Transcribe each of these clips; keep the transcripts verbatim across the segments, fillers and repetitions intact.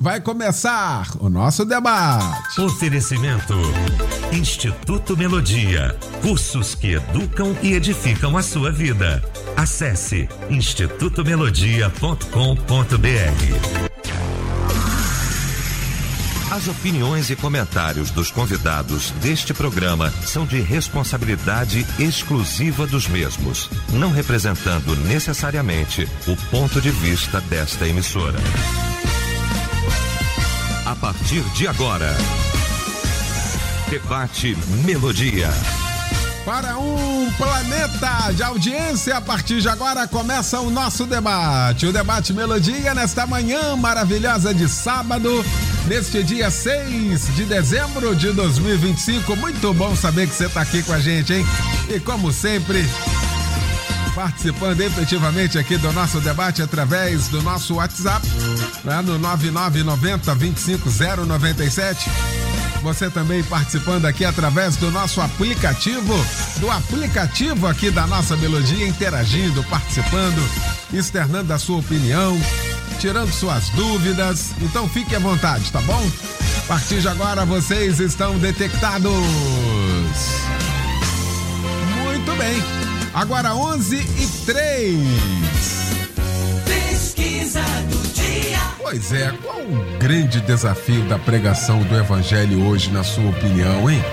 vai começar o nosso debate. Oferecimento Instituto Melodia, cursos que educam e edificam a sua vida. Acesse instituto melodia ponto com ponto b r. As opiniões e comentários dos convidados deste programa são de responsabilidade exclusiva dos mesmos, não representando necessariamente o ponto de vista desta emissora. A partir de agora, Debate Melodia. Para um planeta de audiência, a partir de agora começa o nosso debate. O Debate Melodia nesta manhã maravilhosa de sábado, neste dia seis de dezembro de dois mil e vinte e cinco. Muito bom saber que você está aqui com a gente, hein? E como sempre, participando efetivamente aqui do nosso debate através do nosso WhatsApp, né, no nove nove nove zero, dois cinco zero nove sete. Você também participando aqui através do nosso aplicativo, do aplicativo aqui da nossa Melodia, interagindo, participando, externando a sua opinião, tirando suas dúvidas. Então fique à vontade, tá bom? A partir de agora vocês estão detectados. Muito bem. Agora onze e três. Pesquisa do dia. Pois é, qual o grande desafio da pregação do Evangelho hoje, na sua opinião, hein?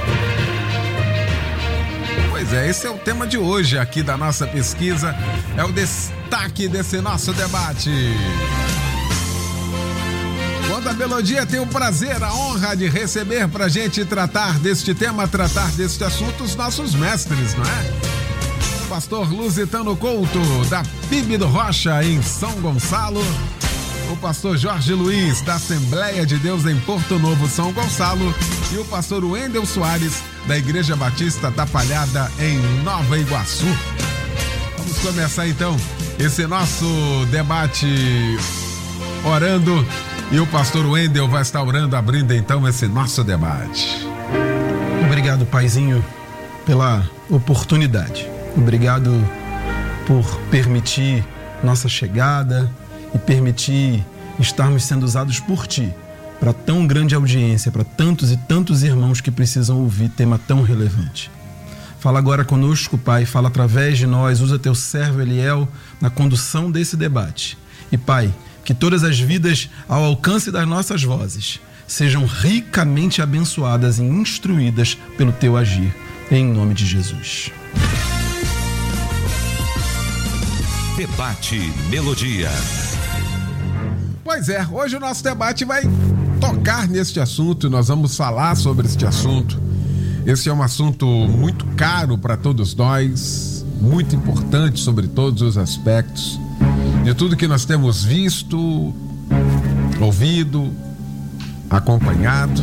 Pois é, esse é o tema de hoje aqui da nossa pesquisa, é o destaque desse nosso debate. Quando a Melodia tem o prazer, a honra de receber pra gente tratar deste tema, tratar deste assunto, os nossos mestres, não é? Pastor Lusitano Couto, da P I B do Rocha, em São Gonçalo. O pastor Jorge Luiz, da Assembleia de Deus em Porto Novo, São Gonçalo. E o pastor Wendel Soares, da Igreja Batista da Palhada, em Nova Iguaçu. Vamos começar então esse nosso debate orando. E o pastor Wendel vai estar orando, abrindo então esse nosso debate. Obrigado, Paizinho, pela oportunidade. Obrigado por permitir nossa chegada e permitir estarmos sendo usados por Ti para tão grande audiência, para tantos e tantos irmãos que precisam ouvir tema tão relevante. Fala agora conosco, Pai, fala através de nós, usa Teu servo Eliel na condução desse debate. E, Pai, que todas as vidas ao alcance das nossas vozes sejam ricamente abençoadas e instruídas pelo Teu agir, em nome de Jesus. Debate Melodia. Pois é, hoje o nosso debate vai tocar neste assunto, nós vamos falar sobre este assunto. Esse é um assunto muito caro para todos nós, muito importante sobre todos os aspectos, de tudo que nós temos visto, ouvido, acompanhado.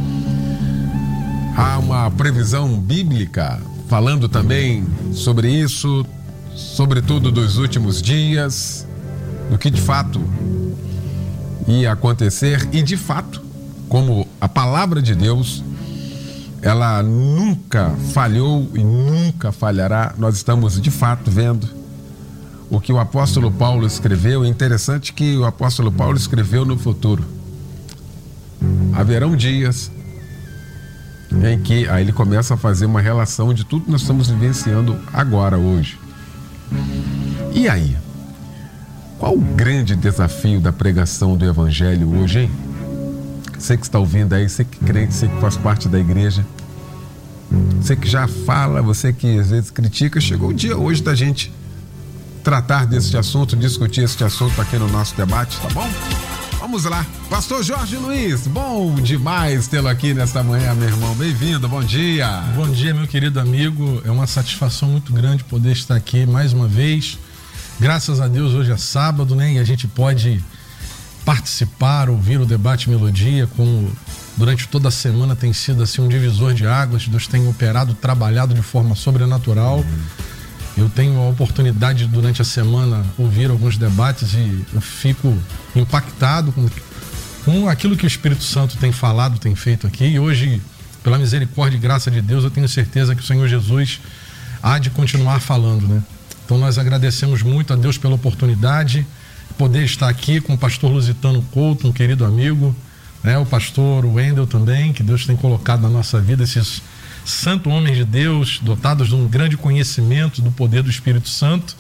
Há uma previsão bíblica falando também sobre isso, sobretudo dos últimos dias, do que de fato ia acontecer. E de fato, como a palavra de Deus, ela nunca falhou e nunca falhará, nós estamos de fato vendo o que o apóstolo Paulo escreveu. É interessante que o apóstolo Paulo escreveu no futuro. Haverão dias em que aí ele começa a fazer uma relação de tudo que nós estamos vivenciando agora, hoje. E aí? Qual o grande desafio da pregação do Evangelho hoje, hein? Você que está ouvindo aí, você que crente, você que faz parte da igreja, você que já fala, você que às vezes critica, chegou o dia hoje da gente tratar desse assunto, discutir esse assunto aqui no nosso debate, tá bom? Vamos lá. Pastor Jorge Luiz, bom demais tê-lo aqui nesta manhã, meu irmão. Bem-vindo, bom dia. Bom dia, meu querido amigo. É uma satisfação muito grande poder estar aqui mais uma vez. Graças a Deus, hoje é sábado, né? E a gente pode participar, ouvir o Debate Melodia, como durante toda a semana tem sido assim um divisor de águas. Deus tem operado, trabalhado de forma sobrenatural. Uhum. Eu tenho a oportunidade durante a semana ouvir alguns debates e eu fico impactado com, com aquilo que o Espírito Santo tem falado, tem feito aqui. E hoje, pela misericórdia e graça de Deus, eu tenho certeza que o Senhor Jesus há de continuar falando, né? Então nós agradecemos muito a Deus pela oportunidade, poder estar aqui com o pastor Lusitano Couto, um querido amigo, né? O pastor Wendel também, que Deus tem colocado na nossa vida, esses santos homens de Deus, dotados de um grande conhecimento do poder do Espírito Santo.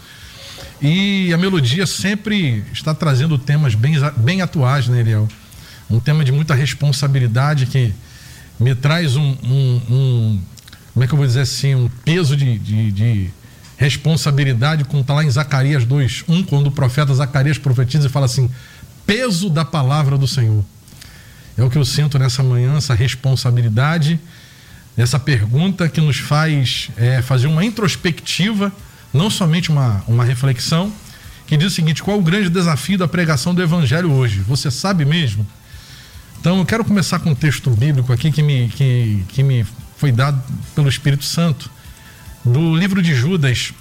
E a Melodia sempre está trazendo temas bem, bem atuais, né, Eliel? Um tema de muita responsabilidade que me traz um, um, um como é que eu vou dizer assim, um peso de, de, de responsabilidade, como está lá em Zacarias dois, um, quando o profeta Zacarias profetiza e fala assim, peso da palavra do Senhor. É o que eu sinto nessa manhã, essa responsabilidade, essa pergunta que nos faz é, fazer uma introspectiva, não somente uma, uma reflexão, que diz o seguinte: qual o grande desafio da pregação do Evangelho hoje? Você sabe mesmo? Então eu quero começar com um texto bíblico aqui que me, que, que me foi dado pelo Espírito Santo, do livro de Judas,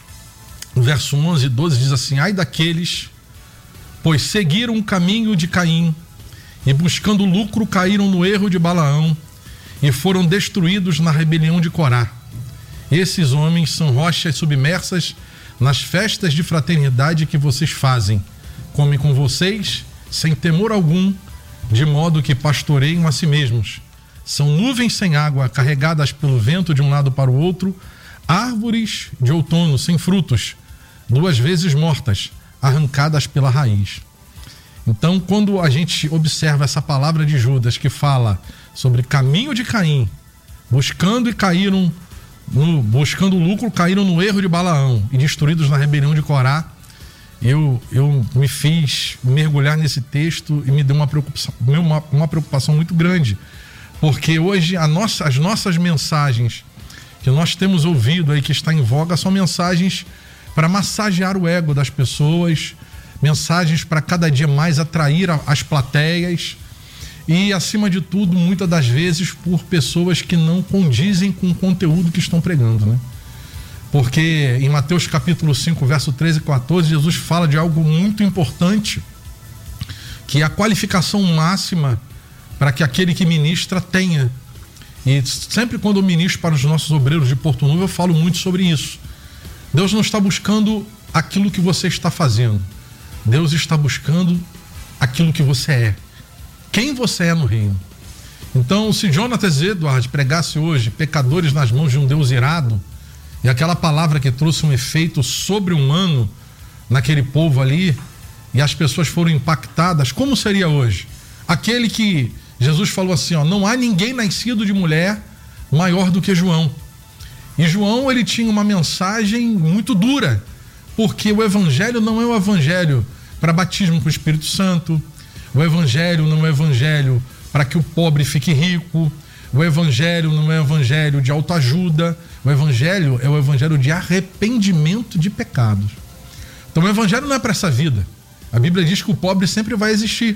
verso onze e doze, diz assim: ai daqueles, pois seguiram o caminho de Caim, e buscando lucro caíram no erro de Balaão, e foram destruídos na rebelião de Corá. Esses homens são rochas submersas nas festas de fraternidade que vocês fazem. Comem com vocês, sem temor algum, de modo que pastoreiam a si mesmos. São nuvens sem água, carregadas pelo vento de um lado para o outro, árvores de outono sem frutos, duas vezes mortas, arrancadas pela raiz. Então, quando a gente observa essa palavra de Judas que fala sobre caminho de Caim, buscando e caíram no, buscando lucro, caíram no erro de Balaão e destruídos na rebelião de Corá, eu, eu me fiz mergulhar nesse texto e me deu uma preocupação, uma, uma preocupação muito grande, porque hoje a nossa, as nossas mensagens que nós temos ouvido aí, que está em voga, são mensagens para massagear o ego das pessoas, mensagens para cada dia mais atrair a, as plateias e, acima de tudo, muitas das vezes por pessoas que não condizem com o conteúdo que estão pregando, né? Porque em Mateus capítulo cinco, verso treze e quatorze, Jesus fala de algo muito importante, que é a qualificação máxima para que aquele que ministra tenha. E sempre quando eu ministro para os nossos obreiros de Porto Novo, eu falo muito sobre isso. Deus não está buscando aquilo que você está fazendo. Deus está buscando aquilo que você é. Quem você é no reino. Então, se Jonatas Edwards pregasse hoje pecadores nas mãos de um Deus irado, e aquela palavra que trouxe um efeito sobre-humano naquele povo ali, e as pessoas foram impactadas, como seria hoje? Aquele que Jesus falou assim, ó, não há ninguém nascido de mulher maior do que João. E João, ele tinha uma mensagem muito dura, porque o evangelho não é o evangelho para batismo com o Espírito Santo, o evangelho não é o evangelho para que o pobre fique rico, o evangelho não é o evangelho de autoajuda, o evangelho é o evangelho de arrependimento de pecados. Então o evangelho não é para essa vida. A Bíblia diz que o pobre sempre vai existir.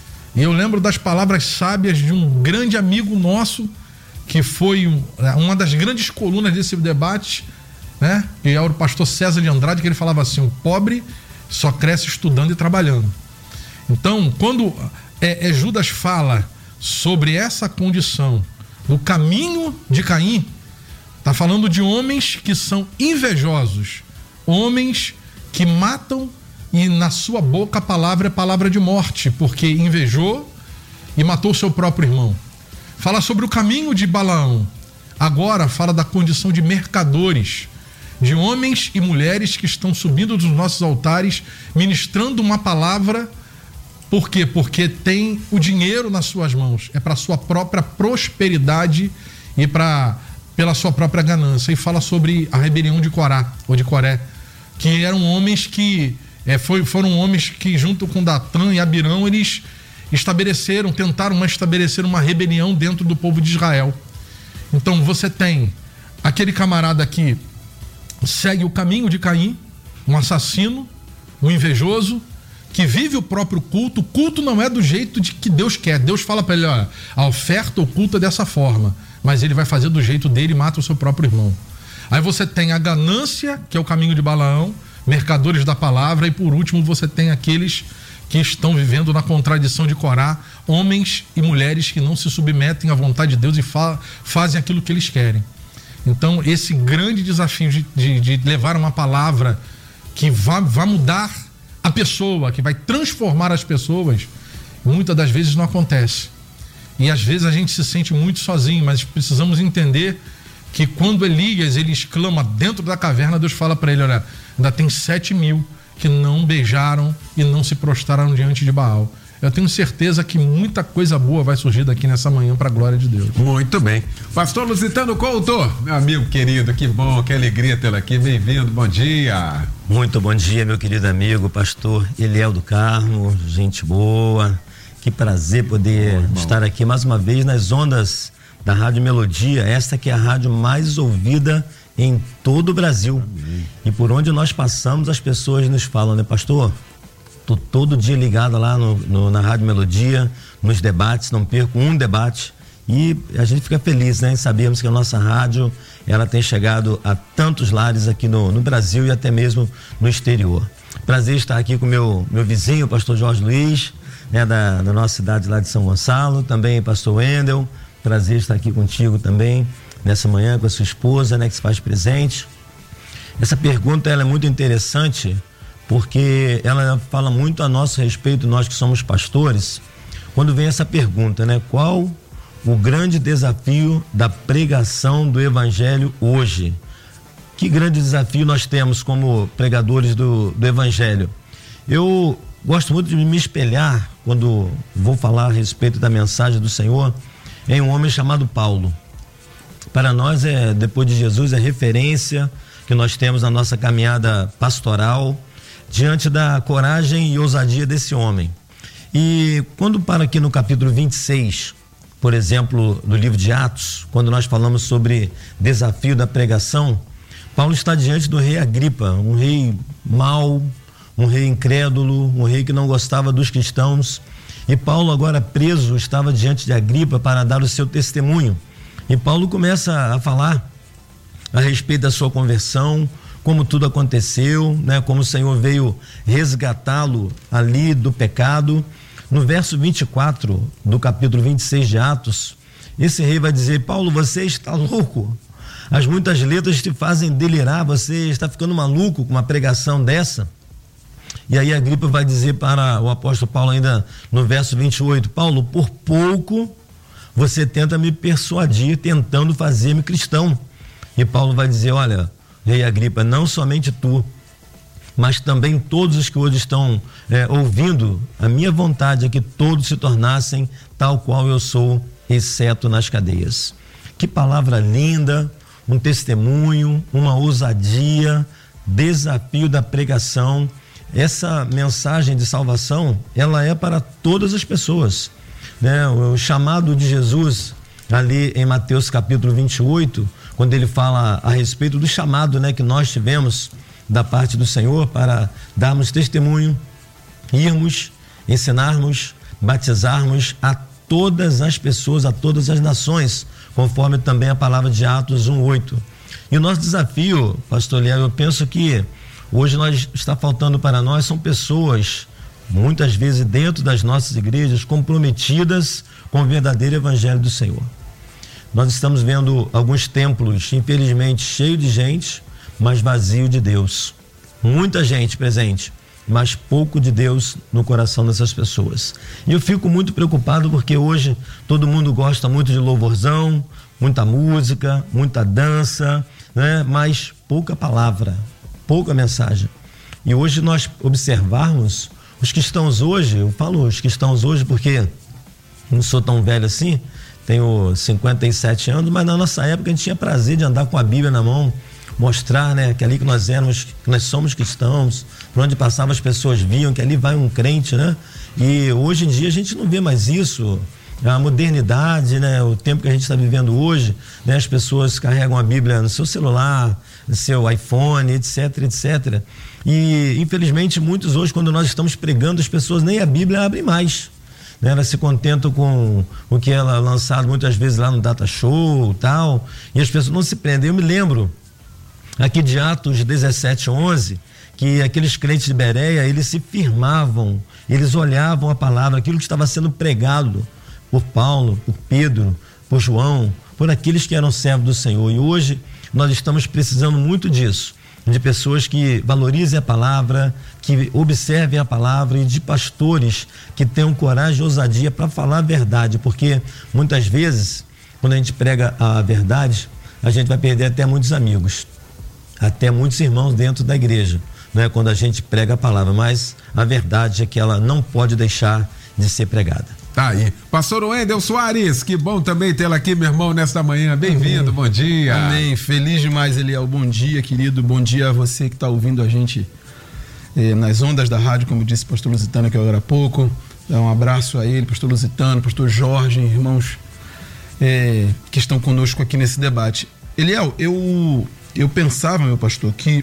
E eu lembro das palavras sábias de um grande amigo nosso, que foi uma das grandes colunas desse debate, né? Que é o pastor César de Andrade, que ele falava assim: o pobre só cresce estudando e trabalhando. Então, quando é, é, Judas fala sobre essa condição do caminho de Caim, está falando de homens que são invejosos, homens que matam, e na sua boca a palavra é palavra de morte, porque invejou e matou seu próprio irmão. Fala sobre o caminho de Balaão. Agora fala da condição de mercadores, de homens e mulheres que estão subindo dos nossos altares, ministrando uma palavra. Por quê? Porque tem o dinheiro nas suas mãos. É para a sua própria prosperidade e pra, pela sua própria ganância. E fala sobre a rebelião de Corá, ou de Coré, que eram homens que é, foi, foram homens que, junto com Datã e Abirão, eles estabeleceram, tentaram estabelecer uma rebelião dentro do povo de Israel. Então você tem aquele camarada que segue o caminho de Caim, um assassino, um invejoso, que vive o próprio culto. O culto não é do jeito de que Deus quer. Deus fala para ele, olha, a oferta oculta é dessa forma, mas ele vai fazer do jeito dele e mata o seu próprio irmão. Aí você tem a ganância, que é o caminho de Balaão, mercadores da palavra, e por último você tem aqueles que estão vivendo na contradição de Corá, homens e mulheres que não se submetem à vontade de Deus e fa- fazem aquilo que eles querem. Então esse grande desafio de, de, de levar uma palavra que vá, vá mudar a a pessoa, que vai transformar as pessoas, muitas das vezes não acontece. E às vezes a gente se sente muito sozinho, mas precisamos entender que quando Elias, ele exclama dentro da caverna, Deus fala para ele, olha, ainda tem sete mil que não beijaram e não se prostraram diante de Baal. Eu tenho certeza que muita coisa boa vai surgir daqui nessa manhã para a glória de Deus. Muito bem. Pastor Lusitano Couto, meu amigo querido, que bom, que alegria tê-lo aqui. Bem-vindo, bom dia. Muito bom dia, meu querido amigo, pastor Eliel do Carmo, gente boa. Que prazer poder bom, estar aqui mais uma vez nas ondas da Rádio Melodia, esta que é a rádio mais ouvida em todo o Brasil. Amém. E por onde nós passamos, as pessoas nos falam, né, pastor? Tô todo dia ligado lá no, no, na Rádio Melodia, nos debates, não perco um debate. E a gente fica feliz, né, em sabermos que a nossa rádio, ela tem chegado a tantos lares aqui no, no Brasil e até mesmo no exterior. Prazer estar aqui com meu meu vizinho, o pastor Jorge Luiz, né, da, da nossa cidade lá de São Gonçalo, também pastor Wendel. Prazer estar aqui contigo também nessa manhã com a sua esposa, né, que se faz presente. Essa pergunta, ela é muito interessante porque ela fala muito a nosso respeito, nós que somos pastores, quando vem essa pergunta, né? Qual o grande desafio da pregação do evangelho hoje? Que grande desafio nós temos como pregadores do, do evangelho? Eu gosto muito de me espelhar quando vou falar a respeito da mensagem do Senhor em um homem chamado Paulo. Para nós, é, depois de Jesus, é referência que nós temos na nossa caminhada pastoral, diante da coragem e ousadia desse homem. E quando para aqui no capítulo vinte e seis, por exemplo, do livro de Atos, quando nós falamos sobre desafio da pregação, Paulo está diante do rei Agripa, um rei mau, um rei incrédulo, um rei que não gostava dos cristãos. E Paulo, agora preso, estava diante de Agripa para dar o seu testemunho. E Paulo começa a falar a respeito da sua conversão, como tudo aconteceu, né? Como o Senhor veio resgatá-lo ali do pecado. No verso vinte e quatro do capítulo vinte e seis de Atos, esse rei vai dizer: Paulo, você está louco, as muitas letras te fazem delirar, você está ficando maluco com uma pregação dessa. E aí Agripa vai dizer para o apóstolo Paulo ainda no verso vinte e oito: Paulo, por pouco você tenta me persuadir, tentando fazer-me cristão. E Paulo vai dizer: olha, rei Agripa, não somente tu, mas também todos os que hoje estão é, ouvindo, a minha vontade é que todos se tornassem tal qual eu sou, exceto nas cadeias. Que palavra linda, um testemunho, uma ousadia, desafio da pregação. Essa mensagem de salvação, ela é para todas as pessoas, né? O chamado de Jesus ali em Mateus capítulo vinte e oito, quando ele fala a respeito do chamado, né, que nós tivemos da parte do Senhor para darmos testemunho, irmos, ensinarmos, batizarmos a todas as pessoas, a todas as nações, conforme também a palavra de Atos um, oito. E o nosso desafio, pastor Léo, eu penso que hoje nós está faltando para nós são pessoas, muitas vezes dentro das nossas igrejas, comprometidas com o verdadeiro evangelho do Senhor. Nós estamos vendo alguns templos, infelizmente, cheios de gente, mas vazio de Deus. Muita gente presente, mas pouco de Deus no coração dessas pessoas. E eu fico muito preocupado porque hoje todo mundo gosta muito de louvorzão, muita música, muita dança, né? Mas pouca palavra, pouca mensagem. E hoje nós observarmos os cristãos hoje, eu falo os cristãos hoje porque não sou tão velho assim, tenho cinquenta e sete anos, mas na nossa época a gente tinha prazer de andar com a Bíblia na mão, mostrar, né, que ali que nós éramos, que nós somos cristãos, por onde passava as pessoas viam que ali vai um crente, né? E hoje em dia a gente não vê mais isso, a modernidade, né, o tempo que a gente está vivendo hoje, né, as pessoas carregam a Bíblia no seu celular, no seu iPhone, etc, etcétera. E infelizmente muitos hoje, quando nós estamos pregando, as pessoas nem a Bíblia abrem mais. Elas se contentam com o que ela é lançado muitas vezes lá no Data Show e tal, e as pessoas não se prendem. Eu me lembro aqui de Atos dezessete, onze, que aqueles crentes de Bereia, eles se firmavam, eles olhavam a palavra, aquilo que estava sendo pregado por Paulo, por Pedro, por João, por aqueles que eram servos do Senhor. E hoje nós estamos precisando muito disso, de pessoas que valorizem a palavra, que observem a palavra, e de pastores que tenham coragem e ousadia para falar a verdade, porque muitas vezes, quando a gente prega a verdade, a gente vai perder até muitos amigos, até muitos irmãos dentro da igreja, não é? Quando a gente prega a palavra, mas a verdade é que ela não pode deixar de ser pregada. Tá aí. Pastor Wendel Soares, que bom também tê-lo aqui, meu irmão, nesta manhã. Bem-vindo, bom dia. Amém. Feliz demais, Eliel. Bom dia, querido. Bom dia a você que está ouvindo a gente eh, nas ondas da rádio, como disse o pastor Lusitano aqui agora há pouco. Dá um abraço a ele, pastor Lusitano, pastor Jorge, irmãos eh, que estão conosco aqui nesse debate. Eliel, eu, eu pensava, meu pastor, que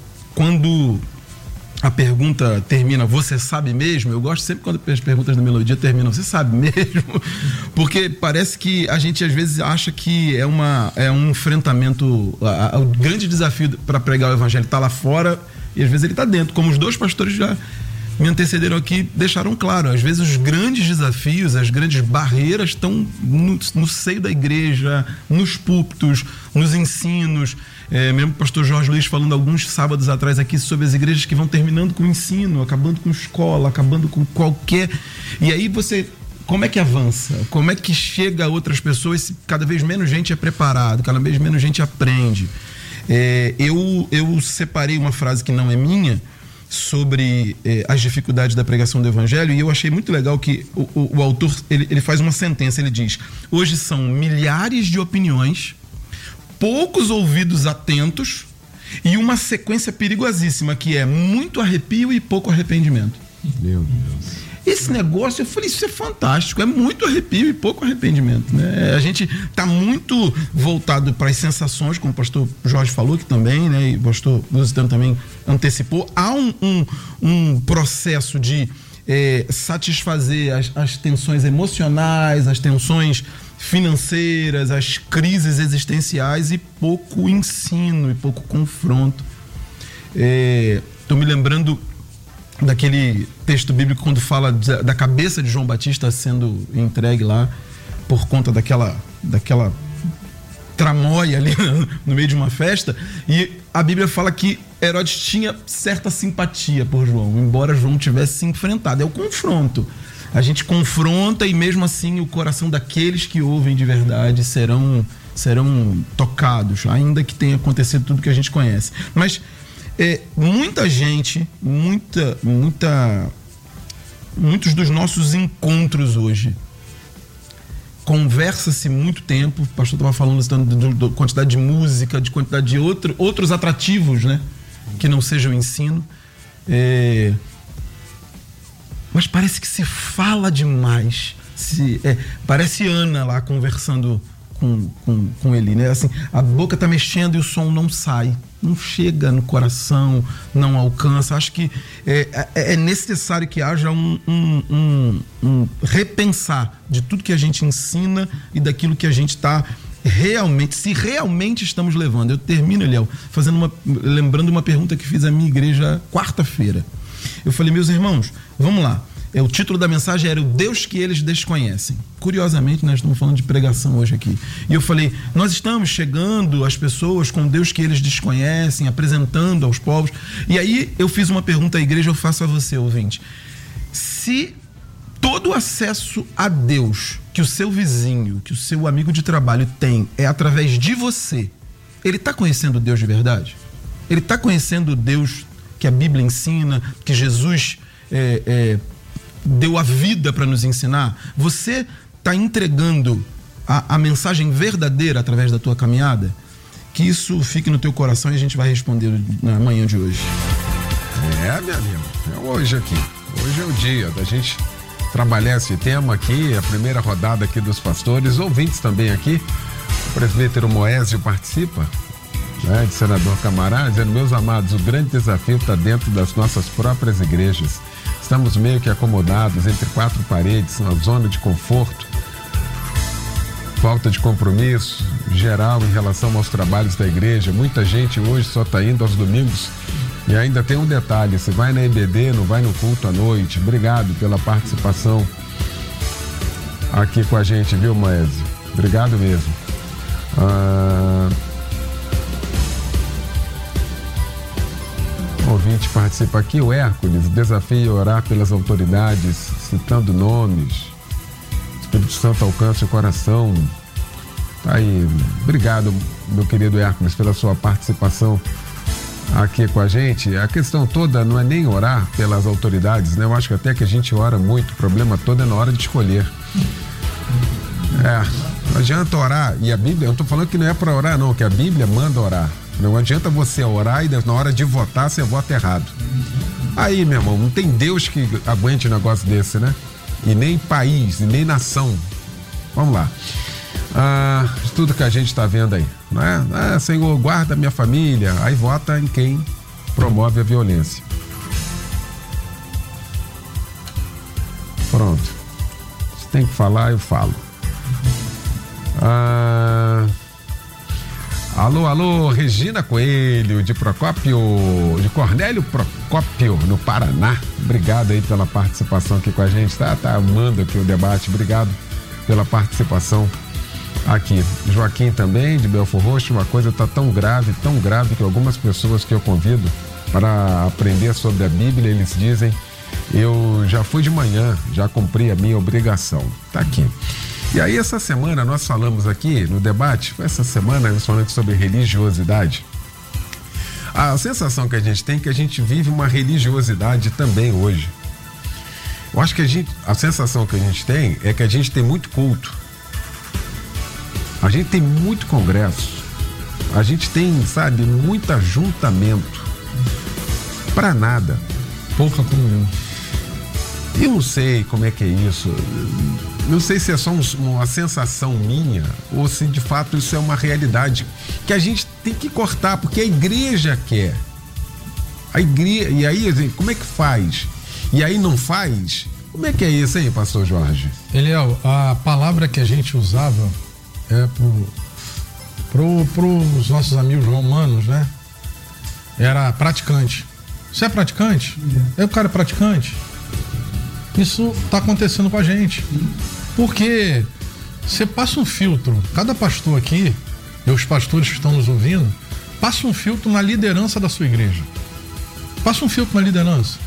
quando a pergunta termina, você sabe mesmo? Eu gosto sempre quando as perguntas da melodia terminam, você sabe mesmo? Porque parece que a gente às vezes acha que é, uma, é um enfrentamento, a, a, o grande desafio para pregar o evangelho está lá fora e às vezes ele está dentro, como os dois pastores já me antecederam aqui, deixaram claro, às vezes os grandes desafios, as grandes barreiras estão no, no seio da igreja, nos púlpitos, nos ensinos. É, mesmo o pastor Jorge Luiz falando alguns sábados atrás aqui sobre as igrejas que vão terminando com o ensino, acabando com escola, acabando com qualquer... E aí você, como é que avança? Como é que chega a outras pessoas se cada vez menos gente é preparado, cada vez menos gente aprende? É, eu, eu separei uma frase que não é minha, sobre eh, as dificuldades da pregação do evangelho, e eu achei muito legal que o, o, o autor ele, ele faz uma sentença, ele diz: hoje são milhares de opiniões, poucos ouvidos atentos e uma sequência perigosíssima que é muito arrepio e pouco arrependimento. Meu Deus. Esse negócio, eu falei, isso é fantástico, é muito arrepio e pouco arrependimento, né? A gente está muito voltado para as sensações, como o pastor Jorge falou aqui também, né? E o pastor Lusitano também antecipou. Há um, um, um processo de é, satisfazer as, as tensões emocionais, as tensões financeiras, as crises existenciais e pouco ensino e pouco confronto. Estou é, me lembrando daquele texto bíblico quando fala da cabeça de João Batista sendo entregue lá por conta daquela, daquela tramóia ali no meio de uma festa, e a Bíblia fala que Herodes tinha certa simpatia por João, embora João tivesse se enfrentado. É o confronto. A gente confronta e mesmo assim o coração daqueles que ouvem de verdade serão, serão tocados, ainda que tenha acontecido tudo que a gente conhece. Mas É, muita gente, muita, muita, muitos dos nossos encontros hoje, conversa-se muito tempo, o pastor estava falando da quantidade de música, de quantidade de outro, outros atrativos, né? Que não sejam ensino. É, mas parece que se fala demais. Se, é, parece Ana lá conversando com, com, com ele, né? Assim, a boca está mexendo e o som não sai. Não chega no coração, não alcança. Acho que é, é necessário que haja um, um, um, um repensar de tudo que a gente ensina e daquilo que a gente está realmente, se realmente estamos levando. Eu termino, Eliel, fazendo uma, lembrando uma pergunta que fiz à minha igreja quarta-feira. Eu falei, meus irmãos, vamos lá. É, o título da mensagem era o Deus que eles desconhecem. Curiosamente, nós estamos falando de pregação hoje aqui. E eu falei, nós estamos chegando às pessoas com Deus que eles desconhecem, apresentando aos povos. E aí eu fiz uma pergunta à igreja, eu faço a você, ouvinte. Se todo o acesso a Deus que o seu vizinho, que o seu amigo de trabalho tem é através de você, ele está conhecendo Deus de verdade? Ele está conhecendo o Deus que a Bíblia ensina, que Jesus é, é, deu a vida para nos ensinar? Você está entregando a, a mensagem verdadeira através da tua caminhada? Que isso fique no teu coração e a gente vai responder na manhã de hoje. É, meu amigo, é hoje aqui. Hoje é o dia da gente trabalhar esse tema aqui, a primeira rodada aqui dos pastores, ouvintes também aqui. O presbítero Moésio participa, né, de senador Camará, dizendo, meus amados, o grande desafio está dentro das nossas próprias igrejas. Estamos meio que acomodados entre quatro paredes, uma zona de conforto, falta de compromisso geral em relação aos trabalhos da igreja. Muita gente hoje só está indo aos domingos. E ainda tem um detalhe, você vai na I B D, não vai no culto à noite. Obrigado pela participação aqui com a gente, viu, Moésio? Obrigado mesmo. Ah... Um ouvinte participa aqui, o Hércules, desafio orar pelas autoridades, citando nomes. Espírito Santo alcance o coração. Tá aí. Obrigado, meu querido Hércules, pela sua participação aqui com a gente. A questão toda não é nem orar pelas autoridades, né? Eu acho que até que a gente ora muito, o problema todo é na hora de escolher. É, não adianta orar, e a Bíblia, eu não tô falando que não é para orar não, que a Bíblia manda orar. Não adianta você orar e na hora de votar você vota errado. Aí, meu irmão, não tem Deus que aguente um negócio desse, né? E nem país, e nem nação. Vamos lá. Ah, tudo que a gente está vendo aí, né? Ah, Senhor, guarda minha família. Aí vota em quem promove a violência. Pronto. Se tem que falar, eu falo. Ah, alô, alô, Regina Coelho, de Procópio, de Cornélio Procópio, no Paraná. Obrigado aí pela participação aqui com a gente. Tá, tá amando aqui o debate. Obrigado pela participação aqui. Joaquim também, de Belfor Roxo. Uma coisa está tão grave, tão grave, que algumas pessoas que eu convido para aprender sobre a Bíblia, eles dizem: eu já fui de manhã, já cumpri a minha obrigação. Tá aqui. E aí essa semana nós falamos aqui no debate, essa semana nós falamos sobre religiosidade. A sensação que a gente tem é que a gente vive uma religiosidade também hoje. Eu acho que a gente, a sensação que a gente tem é que a gente tem muito culto. A gente tem muito congresso. A gente tem, sabe, muito ajuntamento. Pra nada. Pouca comunhão. Eu não sei como é que é isso. Não sei se é só um, uma sensação minha ou se de fato isso é uma realidade que a gente tem que cortar, porque a igreja quer. A igreja, e aí, como é que faz? E aí não faz? Como é que é isso aí, pastor Jorge? Eliel, a palavra que a gente usava é pro, pro, pros nossos amigos romanos, né? Era praticante. Você é praticante? É o cara praticante? Isso está acontecendo com a gente. Porque você passa um filtro, cada pastor aqui, e os pastores que estão nos ouvindo, passa um filtro na liderança da sua igreja. Passa um filtro na liderança.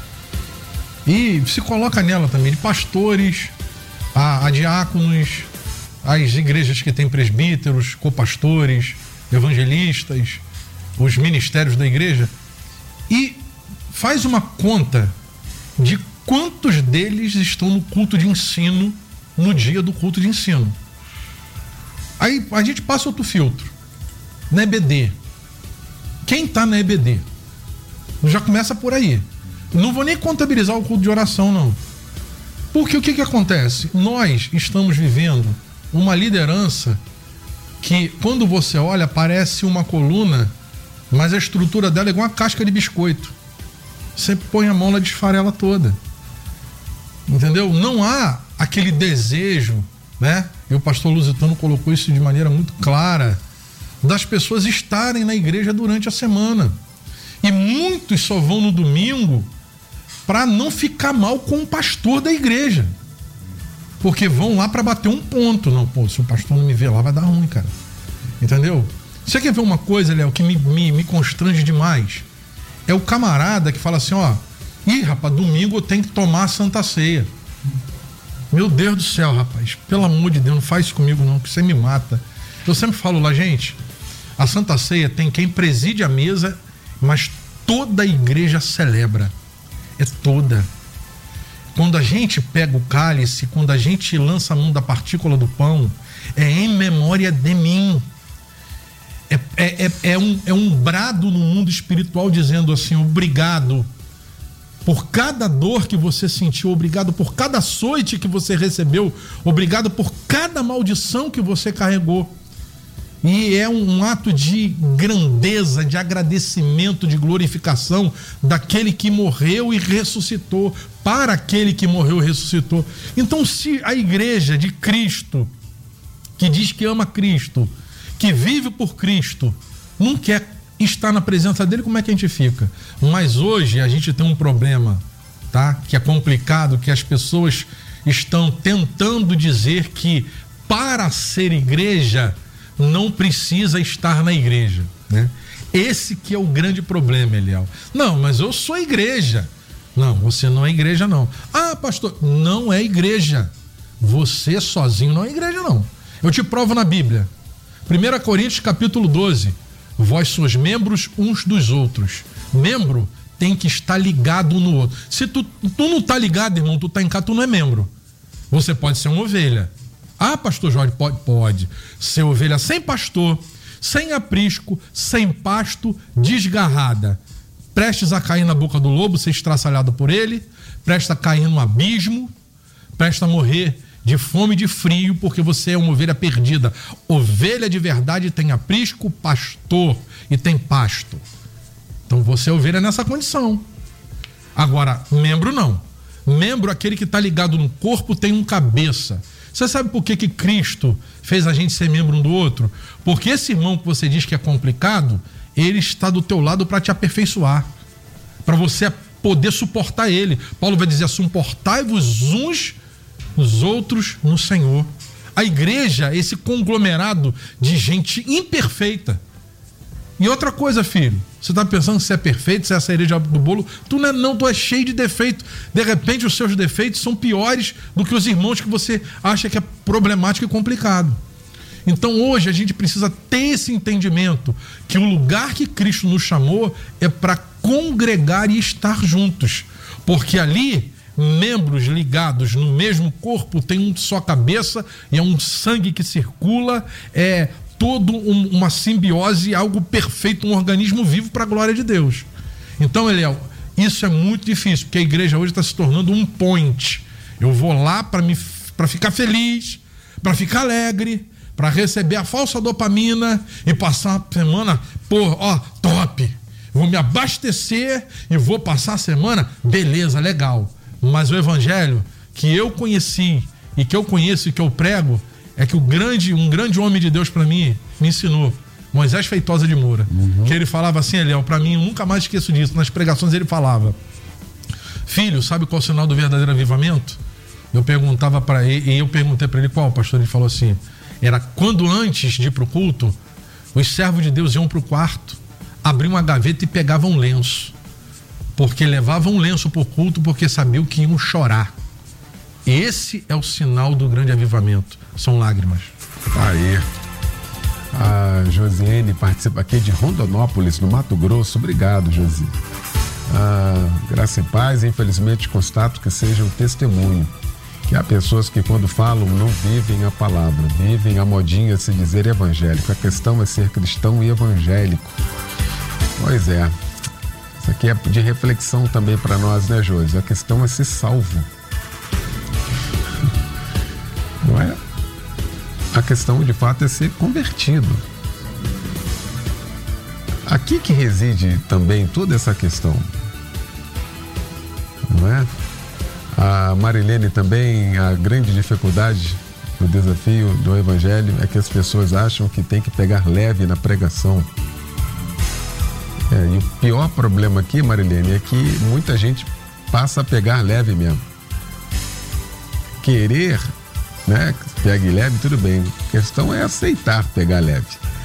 E se coloca nela também de pastores, a, a diáconos, as igrejas que têm presbíteros, copastores, evangelistas, os ministérios da igreja, e faz uma conta de quantos deles estão no culto de ensino no dia do culto de ensino. Aí a gente passa outro filtro. Na E B D. Quem está na E B D? Já começa por aí. Não vou nem contabilizar o culto de oração, não. Porque o que que acontece? Nós estamos vivendo uma liderança que, quando você olha, parece uma coluna, mas a estrutura dela é igual uma casca de biscoito. Você põe a mão, ela desfarela toda. Entendeu? Não há aquele desejo, né? E o pastor Lusitano colocou isso de maneira muito clara, das pessoas estarem na igreja durante a semana. E muitos só vão no domingo para não ficar mal com o pastor da igreja. Porque vão lá para bater um ponto. Não, pô, se o pastor não me ver lá, vai dar ruim, cara. Entendeu? Você quer ver uma coisa, Léo, que me, me, me constrange demais? É o camarada que fala assim, ó, ih, rapaz, domingo eu tenho que tomar a Santa Ceia. Meu Deus do céu, rapaz, pelo amor de Deus, não faz isso comigo não, que você me mata. Eu sempre falo lá, gente, a Santa Ceia tem quem preside a mesa, mas toda a igreja celebra. É toda. Quando a gente pega o cálice, quando a gente lança a mão da partícula do pão, é em memória de mim. É, é, é, é, um, é um brado no mundo espiritual dizendo assim, obrigado por cada dor que você sentiu, obrigado por cada açoite que você recebeu, obrigado por cada maldição que você carregou. E é um ato de grandeza, de agradecimento, de glorificação daquele que morreu e ressuscitou, para aquele que morreu e ressuscitou. Então, se a igreja de Cristo, que diz que ama Cristo, que vive por Cristo, não quer estar na presença dele, como é que a gente fica? Mas hoje a gente tem um problema, tá? Que é complicado, que as pessoas estão tentando dizer que para ser igreja não precisa estar na igreja. né? Esse que é o grande problema, Eliel. Não, mas eu sou igreja. Não, você não é igreja, não. Ah, pastor, não é igreja. Você sozinho não é igreja, não. Eu te provo na Bíblia. primeira Coríntios capítulo doze. Vós sois membros uns dos outros. Membro tem que estar ligado um no outro. Se tu, tu não tá ligado, irmão, tu tá em casa, tu não é membro. Você pode ser uma ovelha. Ah, pastor Jorge, pode, pode. Ser ovelha sem pastor, sem aprisco, sem pasto, desgarrada. Prestes a cair na boca do lobo, ser estraçalhado por ele, presta a cair no abismo, presta a morrer de fome e de frio, porque você é uma ovelha perdida. Ovelha de verdade tem aprisco, pastor e tem pasto. Então você é ovelha nessa condição. Agora, membro não. Membro, aquele que está ligado no corpo, tem um cabeça. Você sabe por que que Cristo fez a gente ser membro um do outro? Porque esse irmão que você diz que é complicado, ele está do teu lado para te aperfeiçoar, para você poder suportar ele. Paulo vai dizer: suportai-vos uns os outros no Senhor. A igreja é esse conglomerado de gente imperfeita. E outra coisa, filho, você está pensando que você é perfeito, você é a cereja do bolo? Tu não é, não, tu é cheio de defeito. De repente os seus defeitos são piores do que os irmãos que você acha que é problemático e complicado. Então hoje a gente precisa ter esse entendimento que o lugar que Cristo nos chamou é para congregar e estar juntos, porque ali membros ligados no mesmo corpo têm um só cabeça e é um sangue que circula, é todo um, uma simbiose, algo perfeito, um organismo vivo para a glória de Deus. Então, Eliel, isso é muito difícil, porque a igreja hoje está se tornando um point. Eu vou lá para me para ficar feliz, para ficar alegre, para receber a falsa dopamina e passar a semana, pô, ó, top. Vou me abastecer e vou passar a semana, beleza, legal. Mas o evangelho que eu conheci e que eu conheço e que eu prego é que o grande, um grande homem de Deus para mim me ensinou, Moisés Feitosa de Moura, uhum. que ele falava assim, Eliel, para mim, eu nunca mais esqueço disso, nas pregações ele falava: filho, sabe qual é o sinal do verdadeiro avivamento? Eu perguntava para ele, e eu perguntei para ele qual, pastor, ele falou assim: era quando antes de ir pro culto, os servos de Deus iam pro quarto, abriam uma gaveta e pegavam um lenço, porque levavam um lenço pro culto, porque sabiam que iam chorar. Esse é o sinal do grande avivamento, são lágrimas. Aí a Josiane participa aqui de Rondonópolis, no Mato Grosso. Obrigado, Josi. Ah, graça e paz. Infelizmente constato que seja um testemunho que há pessoas que quando falam não vivem a palavra, vivem a modinha de se dizer evangélico. A questão é ser cristão e evangélico. Pois é, isso aqui é de reflexão também para nós, né, Josi? A questão é ser salvo. Não é? A questão de fato é ser convertido. Aqui que reside também toda essa questão, não é? A Marilene também, a grande dificuldade do desafio do evangelho é que as pessoas acham que tem que pegar leve na pregação. É, e o pior problema aqui, Marilene, é que muita gente passa a pegar leve mesmo. Querer, né, pegue leve, tudo bem. A questão é aceitar pegar leve.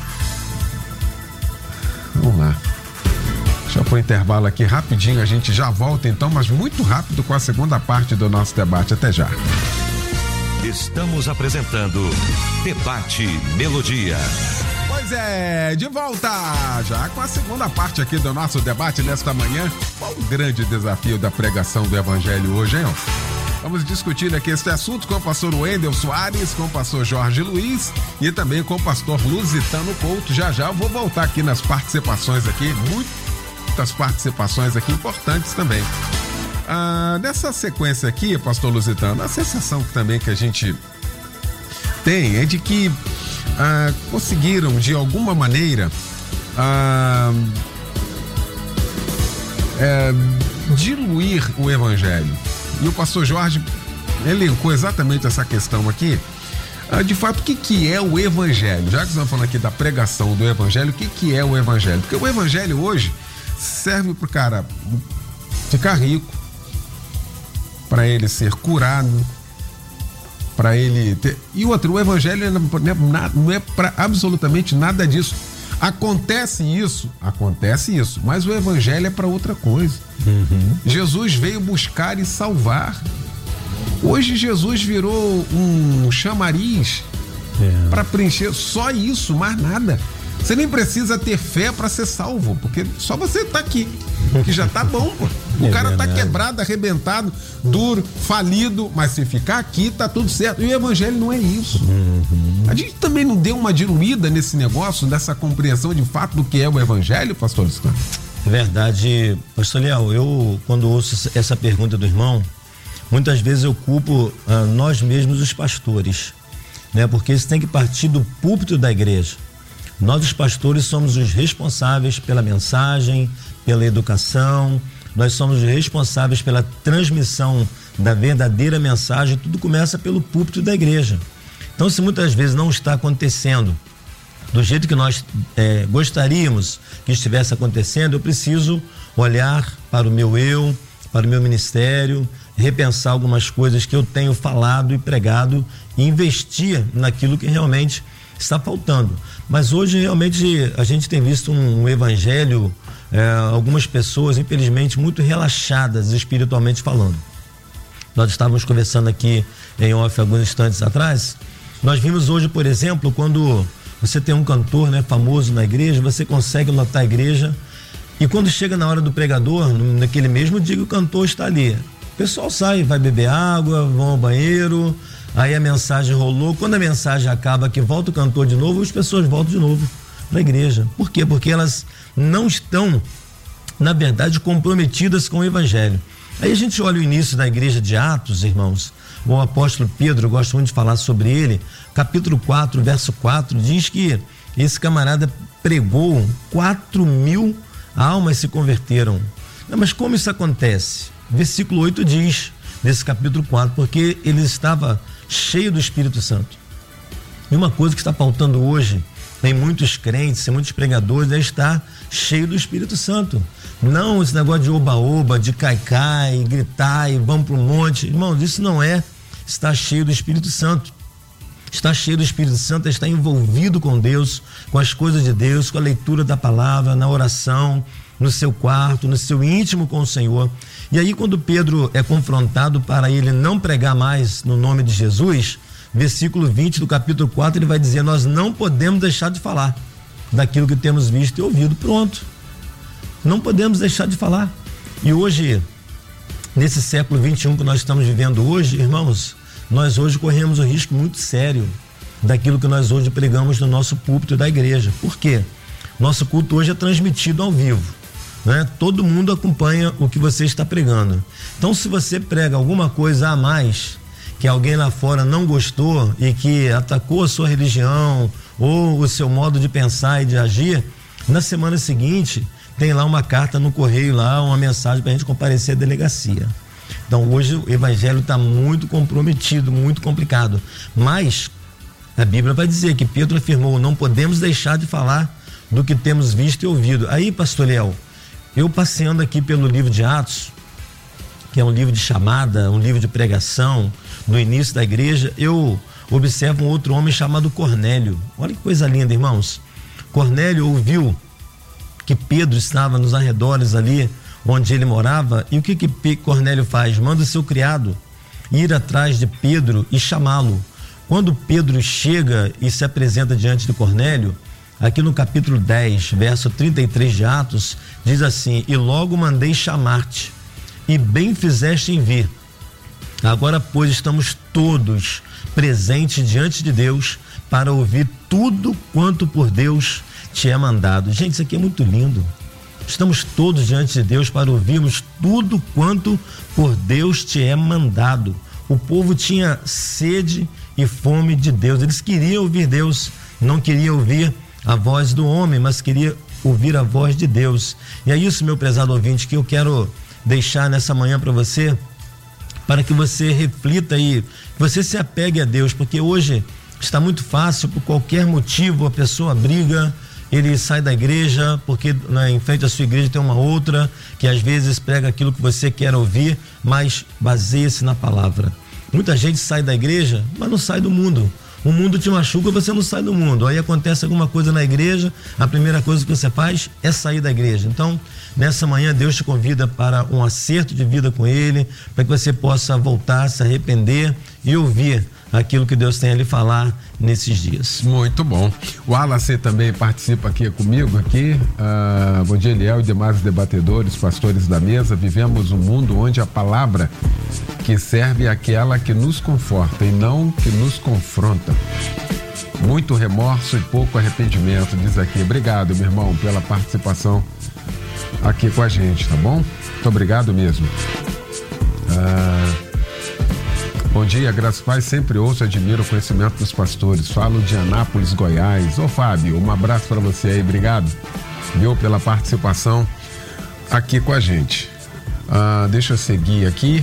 Vamos lá. Deixa eu pôr um intervalo aqui rapidinho, a gente já volta então, mas muito rápido com a segunda parte do nosso debate. Até já. Estamos apresentando Debate Melodia. Pois é, de volta já com a segunda parte aqui do nosso debate nesta manhã. Qual o grande desafio da pregação do evangelho hoje, hein? Vamos discutir aqui este assunto com o pastor Wendel Soares, com o pastor Jorge Luiz e também com o pastor Lusitano Couto. Já já eu vou voltar aqui nas participações aqui, muitas participações aqui importantes também. Ah, nessa sequência aqui, pastor Lusitano, a sensação também que a gente tem é de que ah, conseguiram de alguma maneira ah, é, diluir o evangelho. E o pastor Jorge elencou exatamente essa questão aqui. De fato, o que, que é o evangelho? Já que estamos falando aqui da pregação do evangelho, o que, que é o evangelho? Porque o evangelho hoje serve para o cara ficar rico, para ele ser curado, para ele ter... E outro, o evangelho não é, não é para absolutamente nada disso. Acontece isso, acontece isso, mas o evangelho é para outra coisa. Uhum. Jesus veio buscar e salvar. Hoje Jesus virou um chamariz é. para preencher só isso, mais nada. Você nem precisa ter fé para ser salvo, porque só você tá aqui, que já tá bom, pô. O é cara verdade. Tá quebrado, arrebentado, duro, falido, mas se ficar aqui tá tudo certo. E o evangelho não é isso. Uhum. A gente também não deu uma diluída nesse negócio, dessa compreensão de fato do que é o evangelho, pastor Luciano? É verdade, pastor Leal, eu quando ouço essa pergunta do irmão, muitas vezes eu culpo ah, nós mesmos os pastores, né? Porque isso tem que partir do púlpito da igreja. Nós, os pastores, somos os responsáveis pela mensagem, pela educação, nós somos os responsáveis pela transmissão da verdadeira mensagem. Tudo começa pelo púlpito da igreja. Então, se muitas vezes não está acontecendo do jeito que nós é, gostaríamos que estivesse acontecendo, eu preciso olhar para o meu eu, para o meu ministério, repensar algumas coisas que eu tenho falado e pregado e investir naquilo que realmente está faltando. Mas hoje realmente a gente tem visto um, um evangelho, é, algumas pessoas infelizmente muito relaxadas espiritualmente falando. Nós estávamos conversando aqui em off alguns instantes atrás. Nós vimos hoje, por exemplo, quando você tem um cantor, né, famoso na igreja, você consegue lotar a igreja e quando chega na hora do pregador, naquele mesmo dia que o cantor está ali, o pessoal sai, vai beber água, vão ao banheiro. Aí a mensagem rolou, quando a mensagem acaba, que volta o cantor de novo, as pessoas voltam de novo para a igreja. Por quê? Porque elas não estão, na verdade, comprometidas com o evangelho. Aí a gente olha o início da igreja de Atos, irmãos, o apóstolo Pedro, eu gosto muito de falar sobre ele, capítulo quatro, verso quatro, diz que esse camarada pregou, quatro mil almas se converteram. Não, mas como isso acontece? Versículo oito diz, nesse capítulo quatro, porque ele estava cheio do Espírito Santo. E uma coisa que está faltando hoje em muitos crentes, em muitos pregadores, é estar cheio do Espírito Santo. Não esse negócio de oba-oba, de cai-cai, gritar e vamos para o monte. Irmãos, isso não é estar cheio do Espírito Santo. Estar cheio do Espírito Santo é estar envolvido com Deus, com as coisas de Deus, com a leitura da palavra, na oração, no seu quarto, no seu íntimo com o Senhor. E aí quando Pedro é confrontado para ele não pregar mais no nome de Jesus, versículo vinte do capítulo quatro, ele vai dizer: nós não podemos deixar de falar daquilo que temos visto e ouvido. Pronto, não podemos deixar de falar. E hoje, nesse século vinte e um que nós estamos vivendo hoje, irmãos, nós hoje corremos um risco muito sério daquilo que nós hoje pregamos no nosso púlpito da igreja. Por quê? Nosso culto hoje é transmitido ao vivo, né? Todo mundo acompanha o que você está pregando. Então, se você prega alguma coisa a mais que alguém lá fora não gostou e que atacou a sua religião ou o seu modo de pensar e de agir, na semana seguinte tem lá uma carta no correio, lá uma mensagem para a gente comparecer à delegacia. Então hoje o evangelho está muito comprometido, muito complicado, mas a Bíblia vai dizer que Pedro afirmou: não podemos deixar de falar do que temos visto e ouvido. Aí, pastor Léo, eu passeando aqui pelo livro de Atos, que é um livro de chamada, um livro de pregação no início da igreja, eu observo um outro homem chamado Cornélio. Olha que coisa linda, irmãos. Cornélio ouviu que Pedro estava nos arredores ali onde ele morava, e o que que Cornélio faz? Manda o seu criado ir atrás de Pedro e chamá-lo. Quando Pedro chega e se apresenta diante de Cornélio, aqui no capítulo dez, verso trinta e três de Atos, diz assim: e logo mandei chamar-te, e bem fizeste em vir. Agora, pois, estamos todos presentes diante de Deus para ouvir tudo quanto por Deus te é mandado. Gente, isso aqui é muito lindo. Estamos todos diante de Deus para ouvirmos tudo quanto por Deus te é mandado. O povo tinha sede e fome de Deus. Eles queriam ouvir Deus, não queriam ouvir a voz do homem, mas queriam ouvir a voz de Deus. E é isso, meu prezado ouvinte, que eu quero deixar nessa manhã para você, para que você reflita e você se apegue a Deus, porque hoje está muito fácil, por qualquer motivo a pessoa briga, ele sai da igreja porque, né, em frente à sua igreja tem uma outra que às vezes prega aquilo que você quer ouvir, mas baseia-se na palavra. Muita gente sai da igreja, mas não sai do mundo. O mundo te machuca, você não sai do mundo. Aí acontece alguma coisa na igreja, a primeira coisa que você faz é sair da igreja. Então, nessa manhã, Deus te convida para um acerto de vida com Ele, para que você possa voltar, se arrepender e ouvir aquilo que Deus tem a lhe falar nesses dias. Muito bom. O Wallace também participa aqui comigo aqui. Uh, bom dia, Eliel e demais debatedores, pastores da mesa. Vivemos um mundo onde a palavra que serve é aquela que nos conforta e não que nos confronta. Muito remorso e pouco arrependimento, diz aqui. Obrigado, meu irmão, pela participação aqui com a gente, tá bom? Muito obrigado mesmo. Uh, Bom dia, graças a Deus, sempre ouço e admiro o conhecimento dos pastores. Falo de Anápolis, Goiás. Ô Fábio, um abraço para você aí, obrigado, viu, pela participação aqui com a gente. Ah, deixa eu seguir aqui.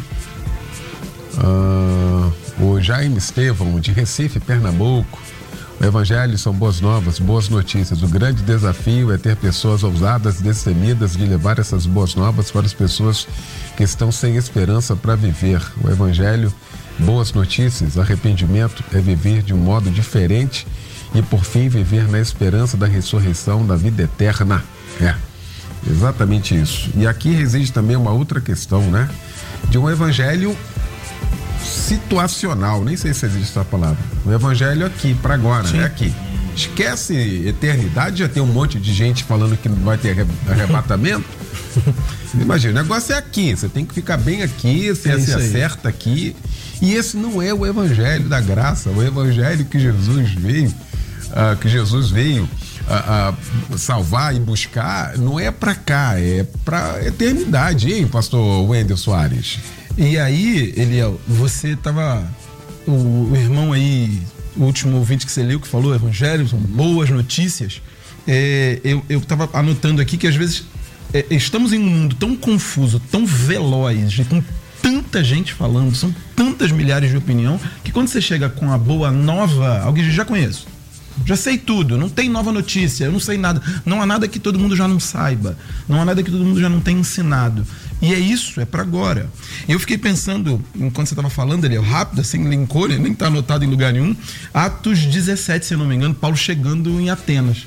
Ah, o Jaime Estevão, de Recife, Pernambuco. O Evangelho são boas novas, boas notícias. O grande desafio é ter pessoas ousadas, destemidas de levar essas boas novas para as pessoas que estão sem esperança para viver. O Evangelho, boas notícias, arrependimento é viver de um modo diferente e, por fim, viver na esperança da ressurreição da vida eterna. É, exatamente isso. E aqui reside também uma outra questão, né? De um evangelho situacional, nem sei se existe essa palavra. O evangelho aqui, para agora, Sim. é aqui. Esquece eternidade, já tem um monte de gente falando que não vai ter arrebatamento. Imagina, o negócio é aqui, você tem que ficar bem aqui, você é se acerta aqui. E esse não é o evangelho da graça, o evangelho que Jesus veio, uh, que Jesus veio uh, uh, salvar e buscar, não é para cá, é para eternidade, hein, pastor Wendel Soares? E aí, Eliel, você tava, o, o irmão aí, o último ouvinte que você leu, que falou evangelho, são boas notícias, é, eu, eu tava anotando aqui que às vezes é, estamos em um mundo tão confuso, tão veloz, com tanta gente falando, são tantas milhares de opinião, que quando você chega com a boa nova, alguém diz, já conheço, já sei tudo, não tem nova notícia, eu não sei nada, não há nada que todo mundo já não saiba, não há nada que todo mundo já não tenha ensinado. E é isso, é para agora. Eu fiquei pensando, enquanto você estava falando, ele é rápido, assim, linkou, ele nem está anotado em lugar nenhum, Atos dezessete, se eu não me engano, Paulo chegando em Atenas.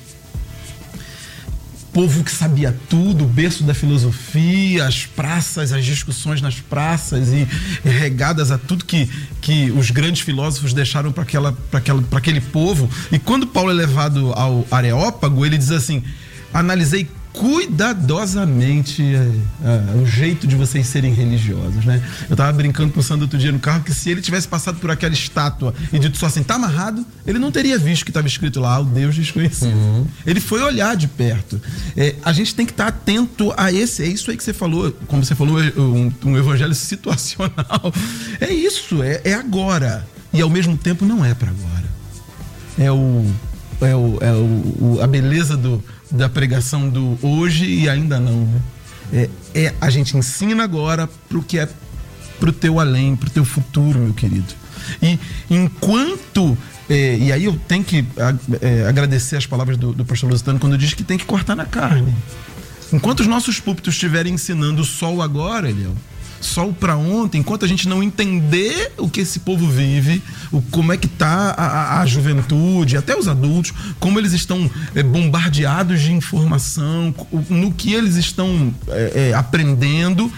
Povo que sabia tudo, o berço da filosofia, as praças, as discussões nas praças e regadas a tudo que, que os grandes filósofos deixaram para aquela, para aquela, para aquele povo. E quando Paulo é levado ao Areópago, ele diz assim, analisei cuidadosamente é, é, o jeito de vocês serem religiosos, né? Eu tava brincando com o Sandro outro dia no carro que se ele tivesse passado por aquela estátua e dito só assim, tá amarrado, ele não teria visto que estava escrito lá, o Deus desconhecido. Uhum. Ele foi olhar de perto. É, a gente tem que estar tá atento a esse, é isso aí que você falou, como você falou, um, um evangelho situacional. É isso, é, é agora. E ao mesmo tempo não é para agora. É o é, o, é o, a beleza do da pregação do hoje e ainda não, né? É, é, a gente ensina agora pro que é pro teu além, pro teu futuro, meu querido. E enquanto, é, e aí eu tenho que é, agradecer as palavras do, do pastor Lusitano quando diz que tem que cortar na carne. Enquanto os nossos púlpitos estiverem ensinando o sol agora, Eliel, sol para ontem, enquanto a gente não entender o que esse povo vive, o, como é que tá a, a, a juventude, até os adultos, como eles estão é, bombardeados de informação, no que eles estão é, é, aprendendo,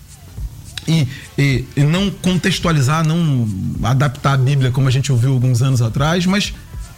e, e, e não contextualizar, não adaptar a Bíblia como a gente ouviu alguns anos atrás, mas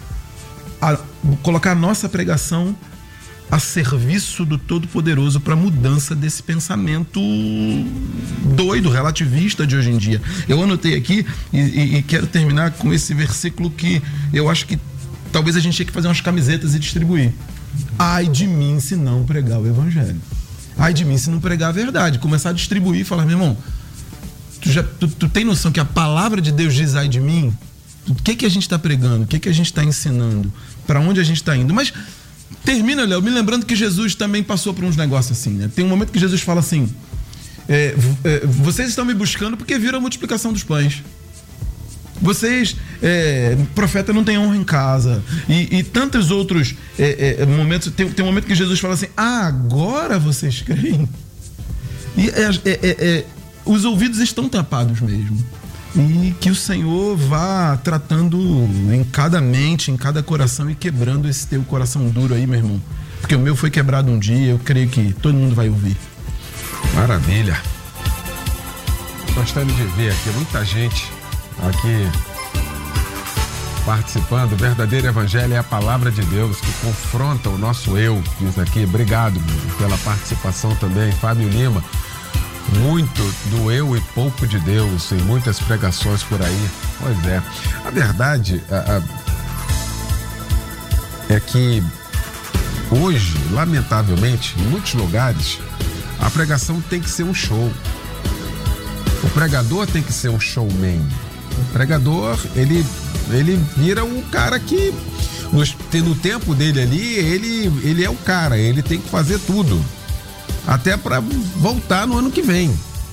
a, colocar a nossa pregação a serviço do Todo-Poderoso para a mudança desse pensamento doido, relativista de hoje em dia. Eu anotei aqui e, e, e quero terminar com esse versículo que eu acho que talvez a gente tenha que fazer umas camisetas e distribuir. Ai de mim se não pregar o evangelho. Ai de mim se não pregar a verdade. Começar a distribuir e falar, meu irmão, tu, já, tu, tu tem noção que a palavra de Deus diz ai de mim? O que que a gente está pregando? O que que a gente está ensinando? Para onde a gente está indo? Mas termina, Léo, me lembrando que Jesus também passou por uns negócios assim, né? Tem um momento que Jesus fala assim, é, é, vocês estão me buscando porque viram a multiplicação dos pães. Vocês, é, profeta não tem honra em casa. E, e tantos outros é, é, momentos, tem, tem um momento que Jesus fala assim, ah, agora vocês creem? E é, é, é, os ouvidos estão tapados mesmo. E que o Senhor vá tratando em cada mente, em cada coração e quebrando esse teu coração duro aí, meu irmão. Porque o meu foi quebrado um dia, eu creio que todo mundo vai ouvir. Maravilha. Gostando de ver aqui muita gente aqui participando. O verdadeiro evangelho é a palavra de Deus que confronta o nosso eu, diz aqui. Obrigado pela participação também, Fábio Lima. Muito do eu e pouco de Deus, em muitas pregações por aí. Pois é. A verdade a, a, é que hoje, lamentavelmente, em muitos lugares, a pregação tem que ser um show. O pregador tem que ser um showman. O pregador, ele, ele vira um cara que, no, no tempo dele ali, ele, ele é o cara, ele tem que fazer tudo. Até para voltar no ano que vem.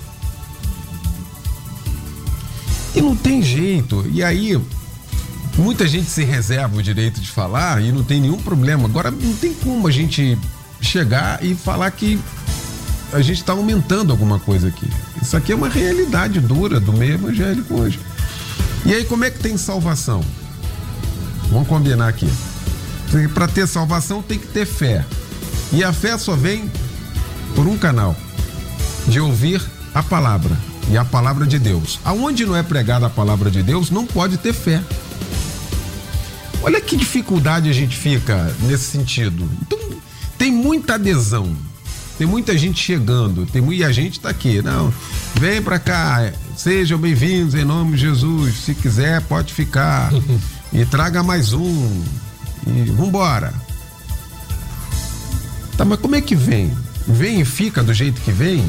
E não tem jeito. E aí, muita gente se reserva o direito de falar e não tem nenhum problema. Agora, não tem como a gente chegar e falar que a gente está aumentando alguma coisa aqui. Isso aqui é uma realidade dura do meio evangélico hoje. E aí, como é que tem salvação? Vamos combinar aqui. Para ter salvação tem que ter fé. E a fé só vem por um canal, de ouvir a palavra, e a palavra de Deus. Aonde não é pregada a palavra de Deus, não pode ter fé. Olha que dificuldade a gente fica nesse sentido. Então, tem muita adesão, tem muita gente chegando, tem, e a gente tá aqui, não, vem pra cá, sejam bem-vindos em nome de Jesus, se quiser pode ficar, e traga mais um, e vambora. Tá, mas como é que vem? Vem e fica do jeito que vem?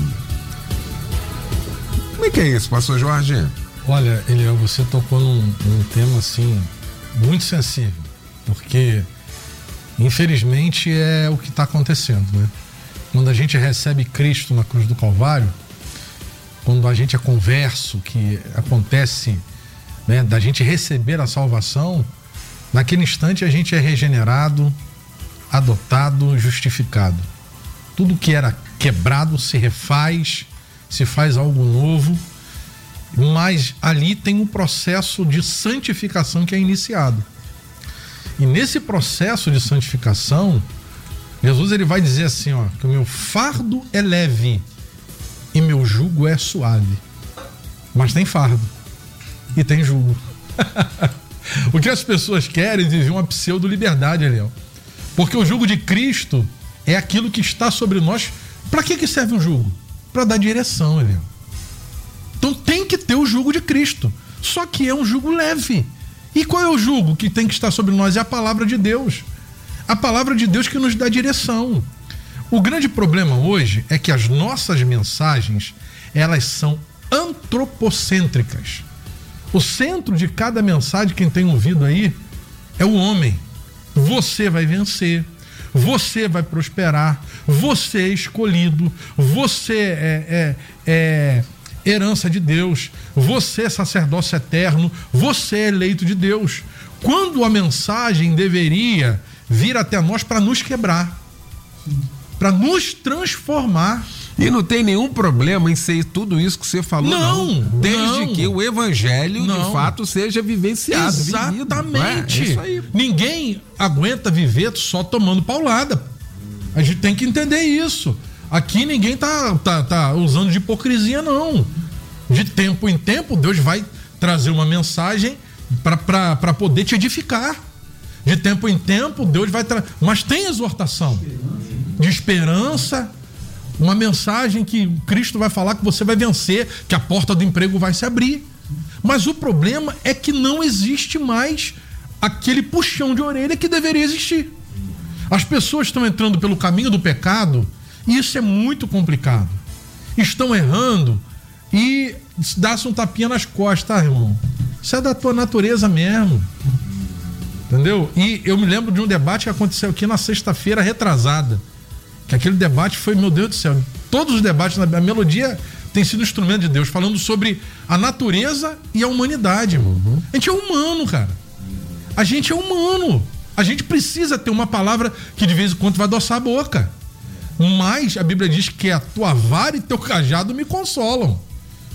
Como é que é isso, pastor Jorge? Olha, Eliel, você tocou num, num tema assim muito sensível, porque infelizmente é o que está acontecendo, né? Quando a gente recebe Cristo na cruz do Calvário, quando a gente é converso, que acontece, né, da gente receber a salvação, naquele instante a gente é regenerado, adotado, justificado. Tudo que era quebrado se refaz, se faz algo novo, mas ali tem um processo de santificação que é iniciado. E nesse processo de santificação, Jesus ele vai dizer assim, ó, que o meu fardo é leve e meu jugo é suave. Mas tem fardo e tem jugo. O que as pessoas querem é viver uma pseudo-liberdade, Eliel. Porque o jugo de Cristo é aquilo que está sobre nós. Para que que serve um jugo? Para dar direção, Eliel. Então tem que ter o jugo de Cristo. Só que é um jugo leve. E qual é o jugo que tem que estar sobre nós? É a palavra de Deus. A palavra de Deus que nos dá direção. O grande problema hoje é que as nossas mensagens, elas são antropocêntricas. O centro de cada mensagem, quem tem ouvido aí, é o homem. Você vai vencer. Você vai prosperar, você é escolhido, você é, é, é herança de Deus, você é sacerdócio eterno, você é eleito de Deus. Quando a mensagem deveria vir até nós para nos quebrar, para nos transformar. E não tem nenhum problema em ser tudo isso que você falou, não. não. Desde não, que o evangelho, não. de fato, seja vivenciado. Exatamente. Vivido, é? É Ninguém aguenta viver só tomando paulada. A gente tem que entender isso. Aqui ninguém tá, tá, tá usando de hipocrisia, não. De tempo em tempo, Deus vai trazer uma mensagem para poder te edificar. De tempo em tempo, Deus vai trazer. Mas tem exortação de esperança. Uma mensagem que Cristo vai falar que você vai vencer, que a porta do emprego vai se abrir. Mas o problema é que não existe mais aquele puxão de orelha que deveria existir. As pessoas estão entrando pelo caminho do pecado e isso é muito complicado. Estão errando e dá-se um tapinha nas costas, tá, irmão? Isso é da tua natureza mesmo. Entendeu? E eu me lembro de um debate que aconteceu aqui na sexta-feira retrasada. Que aquele debate foi, meu Deus do céu, todos os debates na melodia tem sido instrumento de Deus, falando sobre a natureza e a humanidade. Uhum. A gente é humano, cara. A gente é humano. A gente precisa ter uma palavra que de vez em quando vai adoçar a boca. Mas a Bíblia diz que a tua vara e teu cajado me consolam.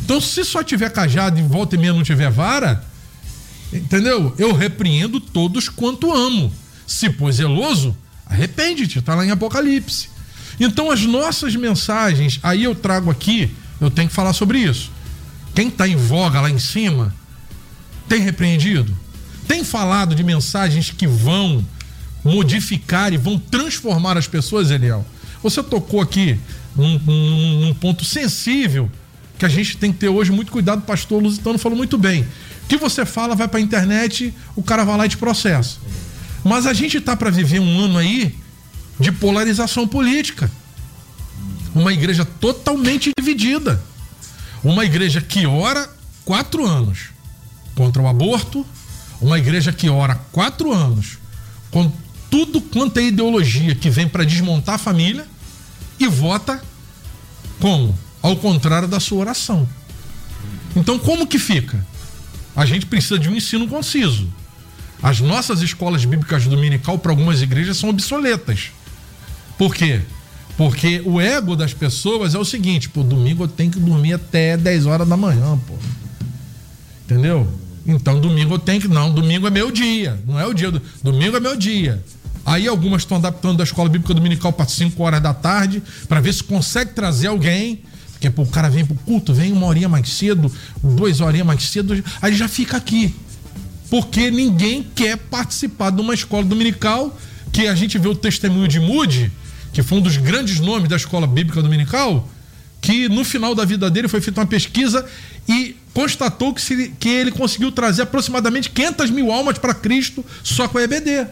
Então, se só tiver cajado e volta e meia não tiver vara, entendeu? Eu repreendo todos quanto amo. Se pois zeloso, arrepende-te, está lá em Apocalipse. Então, as nossas mensagens, aí eu trago aqui, eu tenho que falar sobre isso. Quem está em voga lá em cima, tem repreendido? Tem falado de mensagens que vão modificar e vão transformar as pessoas, Eliel? Você tocou aqui num, num, num ponto sensível que a gente tem que ter hoje muito cuidado. O pastor Lusitano falou muito bem. O que você fala vai para a internet, o cara vai lá e te processa. Mas a gente está para viver um ano aí de polarização política. Uma igreja totalmente dividida. Uma igreja que ora quatro anos contra o aborto, uma igreja que ora quatro anos com tudo quanto é ideologia que vem para desmontar a família e vota como? Ao contrário da sua oração. Então, como que fica? A gente precisa de um ensino conciso. As nossas escolas bíblicas dominical para algumas igrejas são obsoletas. Por quê? Porque o ego das pessoas é o seguinte: pô, domingo eu tenho que dormir até dez horas da manhã, pô. Entendeu? Então domingo eu tenho que... Não, domingo é meu dia. Não é o dia do... Domingo é meu dia. Aí algumas estão adaptando da escola bíblica dominical para cinco horas da tarde, para ver se consegue trazer alguém. Porque pô, o cara vem pro culto, vem uma horinha mais cedo, duas horinhas mais cedo, aí já fica aqui. Porque ninguém quer participar de uma escola dominical, que a gente vê o testemunho de Moody, que foi um dos grandes nomes da escola bíblica dominical, que no final da vida dele foi feita uma pesquisa e constatou que, se, que ele conseguiu trazer aproximadamente quinhentas mil almas para Cristo só com a E B D.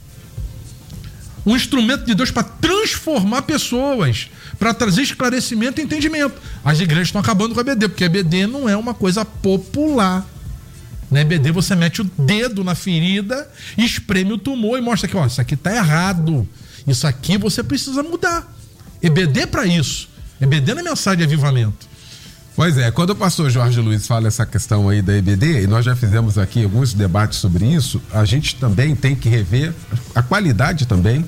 Um instrumento de Deus para transformar pessoas, para trazer esclarecimento e entendimento. As igrejas estão acabando com a E B D, porque a E B D não é uma coisa popular. Na E B D você mete o dedo na ferida, espreme o tumor e mostra que, ó, isso aqui está errado. Isso aqui você precisa mudar. E B D para isso. E B D não é mensagem de avivamento. Pois é, quando o pastor Jorge Luiz fala essa questão aí da E B D, e nós já fizemos aqui alguns debates sobre isso, a gente também tem que rever a qualidade também.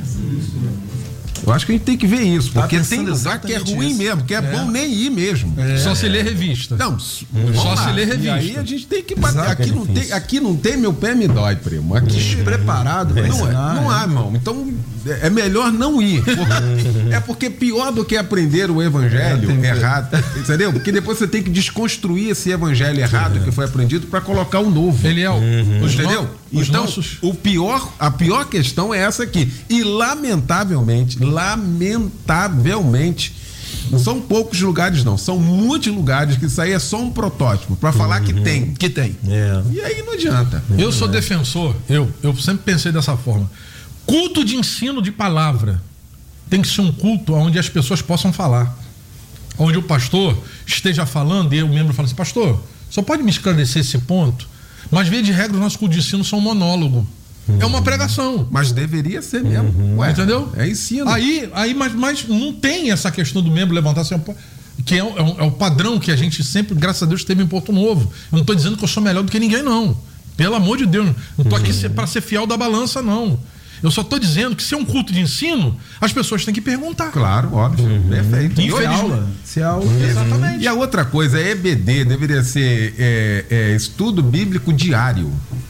Eu acho que a gente tem que ver isso, porque tem lugar que é ruim isso. mesmo, que é, é bom nem ir mesmo. É. Só se ler revista. Não, hum. Só lá. se ler revista. E aí a gente tem que bater. Aqui, é não tem, aqui não tem, meu pé me dói, primo. Aqui preparado. Não, é, não há, irmão. Então é melhor não ir. Porque, é porque pior do que aprender o evangelho é, errado, entendeu? Porque depois você tem que desconstruir esse evangelho errado é. que foi aprendido para colocar o novo. Eliel, uhum. entendeu? No, então, nossos... o pior, a pior questão é essa aqui. E lamentavelmente, lamentavelmente, não são poucos lugares não, são muitos lugares que isso aí é só um protótipo para falar uhum. que tem, que tem. É. E aí não adianta. Eu sou defensor, eu, eu sempre pensei dessa forma. Culto de ensino de palavra tem que ser um culto onde as pessoas possam falar, onde o pastor esteja falando e o membro fala assim: pastor, só pode me esclarecer esse ponto? Mas via de regra, o nosso culto de ensino são um monólogo. Uhum. É uma pregação. Mas deveria ser mesmo. Uhum. Ué, entendeu? É ensino. Aí, aí mas, mas não tem essa questão do membro levantar assim, que é, é, é o padrão que a gente sempre, graças a Deus, teve em Porto Novo. Eu não estou dizendo que eu sou melhor do que ninguém, não. Pelo amor de Deus. Não estou aqui uhum. para ser fiel da balança, não. Eu só estou dizendo que se é um culto de ensino, as pessoas têm que perguntar. Claro, óbvio. Uhum. Perfeito. E se aula. Se aula. Uhum. Exatamente. E a outra coisa, E B D deveria ser é, é, estudo bíblico diário.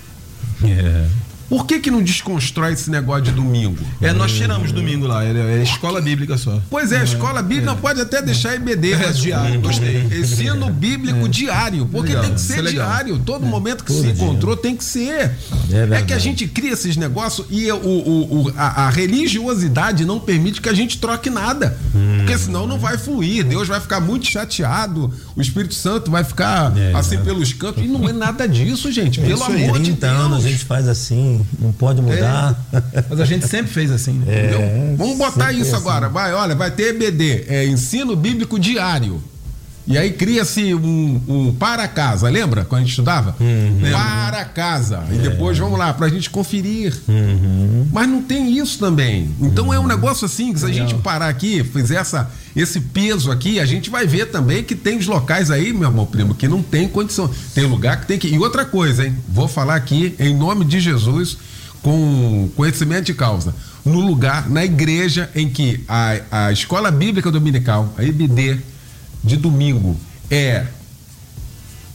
É. Por que que não desconstrói esse negócio de domingo? É, nós tiramos domingo lá, é, é escola bíblica só. Pois é, escola bíblica é. pode até deixar E B D, é, mas diário, gostei. Ensino bíblico é. diário, porque legal. tem que ser diário. Todo é. momento que Todo se encontrou dia. tem que ser. É, é que a gente cria esses negócios e o, o, o, a, a religiosidade não permite que a gente troque nada. Hum. Porque senão não vai fluir. Deus vai ficar muito chateado, o Espírito Santo vai ficar é, assim é. pelos cantos. E não é nada disso, gente. Pelo amor de Deus. Anos a gente faz assim. Não pode mudar. É, mas a gente sempre fez assim, né? É, vamos botar isso agora. Assim. Vai, olha, vai ter E B D, é ensino bíblico diário. E aí cria-se um, um para casa, lembra? Quando a gente estudava? Uhum. Para casa. É. E depois vamos lá, pra gente conferir. Uhum. Mas não tem isso também. Então uhum. é um negócio assim, que se a gente parar aqui, fizer essa, esse peso aqui, a gente vai ver também que tem os locais aí, meu irmão primo, que não tem condição. Tem lugar que tem que... E outra coisa, hein? Vou falar aqui, em nome de Jesus, com conhecimento de causa. No lugar, na igreja em que a, a escola bíblica dominical, a E B D, de domingo, é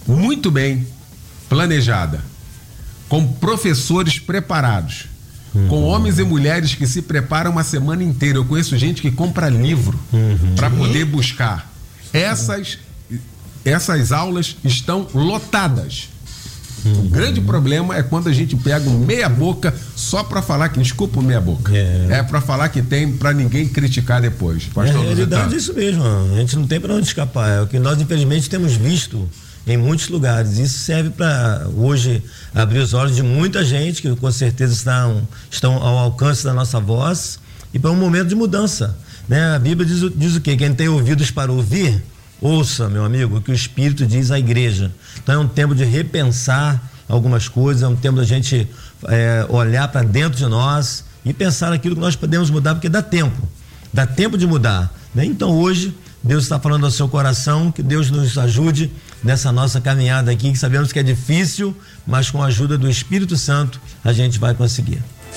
muito bem planejada, com professores preparados, uhum. com homens e mulheres que se preparam uma semana inteira. Eu conheço gente que compra livro uhum. para poder buscar. Essas, essas aulas estão lotadas. Uhum. O grande problema é quando a gente pega um meia boca só para falar que, desculpa o meia boca, é, é para falar que tem, para ninguém criticar depois. Pastor, é, a realidade é isso mesmo, a gente não tem para onde escapar, é o que nós infelizmente temos visto em muitos lugares. Isso serve para hoje abrir os olhos de muita gente que com certeza estão, estão ao alcance da nossa voz e para um momento de mudança, né? A Bíblia diz, diz o quê? Quem tem ouvidos para ouvir, ouça, meu amigo, o que o Espírito diz à igreja. Então é um tempo de repensar algumas coisas, é um tempo da gente é, olhar para dentro de nós e pensar naquilo que nós podemos mudar, porque dá tempo, dá tempo de mudar, né? Então hoje Deus está falando ao seu coração, que Deus nos ajude nessa nossa caminhada aqui, que sabemos que é difícil, mas com a ajuda do Espírito Santo a gente vai conseguir.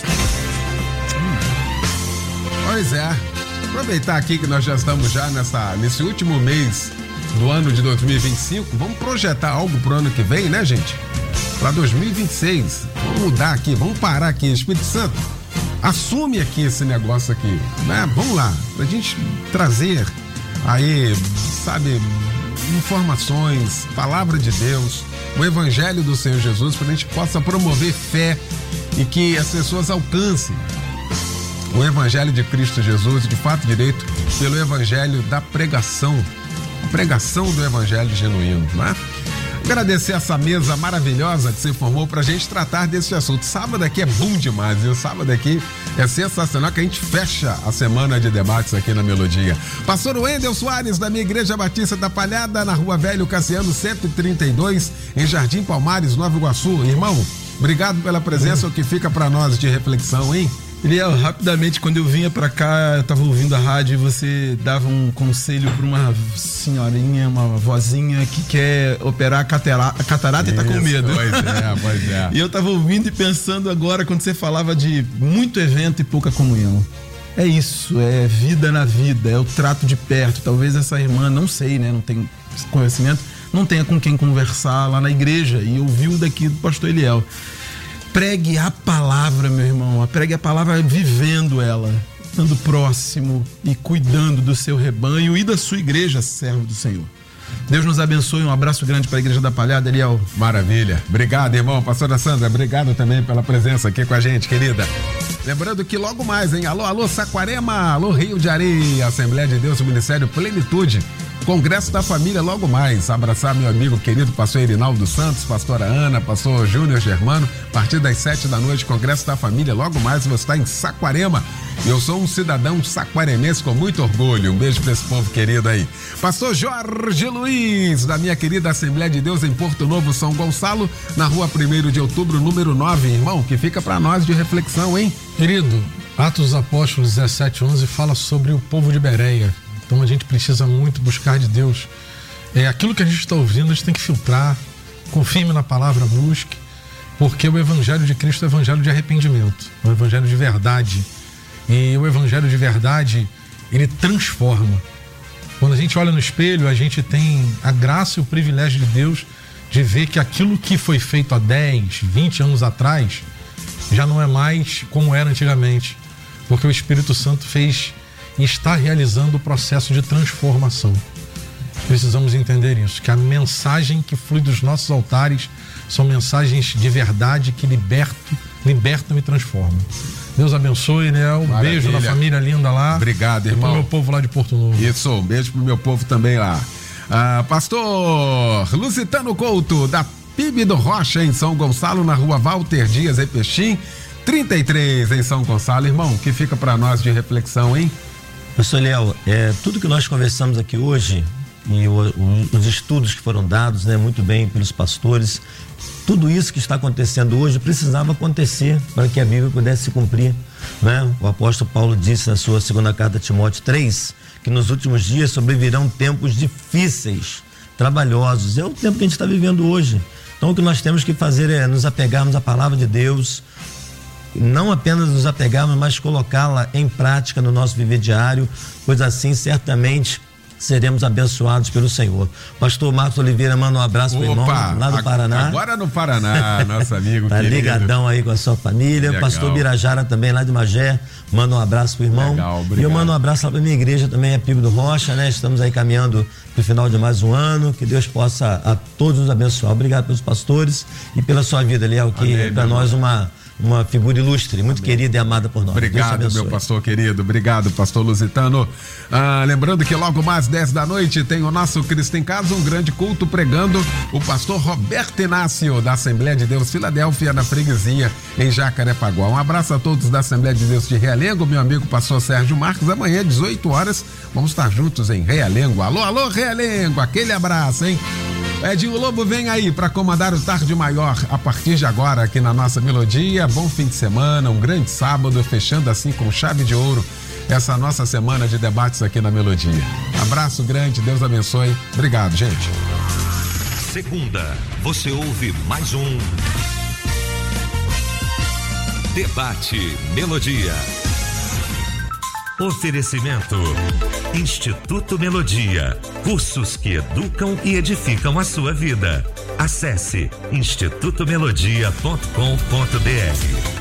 Pois é, aproveitar aqui que nós já estamos já nessa, nesse último mês do ano de dois mil e vinte e cinco, vamos projetar algo pro ano que vem, né, gente? Para dois mil e vinte e seis, vamos mudar aqui, vamos parar aqui, Espírito Santo, assume aqui esse negócio aqui, né? Vamos lá, pra gente trazer aí, sabe, informações, palavra de Deus, o evangelho do Senhor Jesus, para a gente possa promover fé e que as pessoas alcancem o evangelho de Cristo Jesus, de fato direito, pelo evangelho da pregação, a pregação do evangelho genuíno, né? Agradecer essa mesa maravilhosa que se formou pra gente tratar desse assunto. Sábado aqui é bom demais, viu? Sábado aqui é sensacional, que a gente fecha a semana de debates aqui na Melodia. Pastor Wendel Soares, da minha Igreja Batista da Palhada, na Rua Velho Cassiano cento e trinta e dois, em Jardim Palmares, Nova Iguaçu. Irmão, obrigado pela presença, o que fica pra nós de reflexão, hein? Eliel, rapidamente, quando eu vinha pra cá, eu tava ouvindo a rádio e você dava um conselho pra uma senhorinha, uma vozinha que quer operar a, catera- a catarata Isso, e tá com medo. Pois é, pois é. E eu tava ouvindo e pensando agora, quando você falava de muito evento e pouca comunhão. É isso, é vida na vida, é o trato de perto. Talvez essa irmã, não sei, né, não tem conhecimento, não tenha com quem conversar lá na igreja, e ouviu daqui do pastor Eliel. Pregue a palavra, meu irmão, pregue a palavra vivendo ela, estando próximo e cuidando do seu rebanho e da sua igreja, servo do Senhor. Deus nos abençoe, um abraço grande para a Igreja da Palhada, Eliel. Maravilha, obrigado, irmão. Pastora Sandra, obrigado também pela presença aqui com a gente, querida. Lembrando que logo mais, hein? Alô, alô, Saquarema, alô, Rio de Areia, Assembleia de Deus, o Ministério Plenitude, Congresso da Família logo mais. Abraçar meu amigo querido pastor Erinaldo Santos, pastora Ana, pastor Júnior Germano, a partir das sete da noite, Congresso da Família logo mais. Você está em Saquarema. Eu sou um cidadão saquaremense com muito orgulho. Um beijo para esse povo querido aí. Pastor Jorge Luiz, da minha querida Assembleia de Deus em Porto Novo, São Gonçalo, na rua primeiro de outubro, número nove, irmão, que fica para nós de reflexão, hein? Querido, Atos dos Apóstolos dezessete, onze fala sobre o povo de Bereia. Então a gente precisa muito buscar de Deus. É, aquilo que a gente está ouvindo, a gente tem que filtrar, confirme na palavra, busque, porque o evangelho de Cristo é o evangelho de arrependimento, é o evangelho de verdade. E o evangelho de verdade, ele transforma. Quando a gente olha no espelho, a gente tem a graça e o privilégio de Deus de ver que aquilo que foi feito há dez, vinte anos atrás já não é mais como era antigamente, porque o Espírito Santo fez e está realizando o processo de transformação. Precisamos entender isso, que a mensagem que flui dos nossos altares são mensagens de verdade que libertam, libertam e transformam. Deus abençoe, né? Um Maravilha. Beijo na família linda lá. Obrigado, irmão. E pro meu povo lá de Porto Novo. Isso, um beijo pro meu povo também lá. Ah, pastor Lusitano Couto, da P I B do Rocha, em São Gonçalo, na rua Walter Dias, em Peixim, trinta e três, em São Gonçalo. Irmão, que fica para nós de reflexão, hein? Pastor Léo, é, tudo que nós conversamos aqui hoje e o, o, os estudos que foram dados, né, muito bem pelos pastores, tudo isso que está acontecendo hoje precisava acontecer para que a Bíblia pudesse se cumprir, né? O apóstolo Paulo disse na sua segunda carta a Timóteo três que nos últimos dias sobrevirão tempos difíceis, trabalhosos. É o tempo que a gente está vivendo hoje. Então o que nós temos que fazer é nos apegarmos à palavra de Deus, não apenas nos apegarmos, mas colocá-la em prática no nosso viver diário, pois assim certamente seremos abençoados pelo Senhor. Pastor Marcos Oliveira manda um abraço para o irmão lá do Paraná. Agora no Paraná, nosso amigo tá querido. Ligadão aí com a sua família. Legal. Pastor Birajara também lá de Magé, manda um abraço pro irmão. Legal, e eu mando um abraço lá pra minha igreja também, é Pico do Rocha, né? Estamos aí caminhando pro final de mais um ano, que Deus possa a todos nos abençoar. Obrigado pelos pastores e pela sua vida, Liel, que Amém, é para nós uma uma figura ilustre, muito Amém. Querida e amada por nós. Obrigado, meu pastor querido. Obrigado, pastor Lusitano. Ah, lembrando que logo mais dez da noite tem o nosso Cristo em Casa, um grande culto pregando o pastor Roberto Inácio, da Assembleia de Deus Filadélfia, na freguesia, em Jacarepaguá. Um abraço a todos da Assembleia de Deus de Realengo, meu amigo pastor Sérgio Marques. Amanhã, dezoito horas, vamos estar juntos em Realengo. Alô, alô, Realengo, aquele abraço, hein? Edinho Lobo vem aí para comandar o Tarde Maior a partir de agora aqui na nossa Melodia. Bom fim de semana, um grande sábado, fechando assim com chave de ouro essa nossa semana de debates aqui na Melodia. Abraço grande, Deus abençoe. Obrigado, gente. Segunda, você ouve mais um Debate Melodia. Oferecimento Instituto Melodia, cursos que educam e edificam a sua vida. Acesse instituto melodia ponto com ponto br.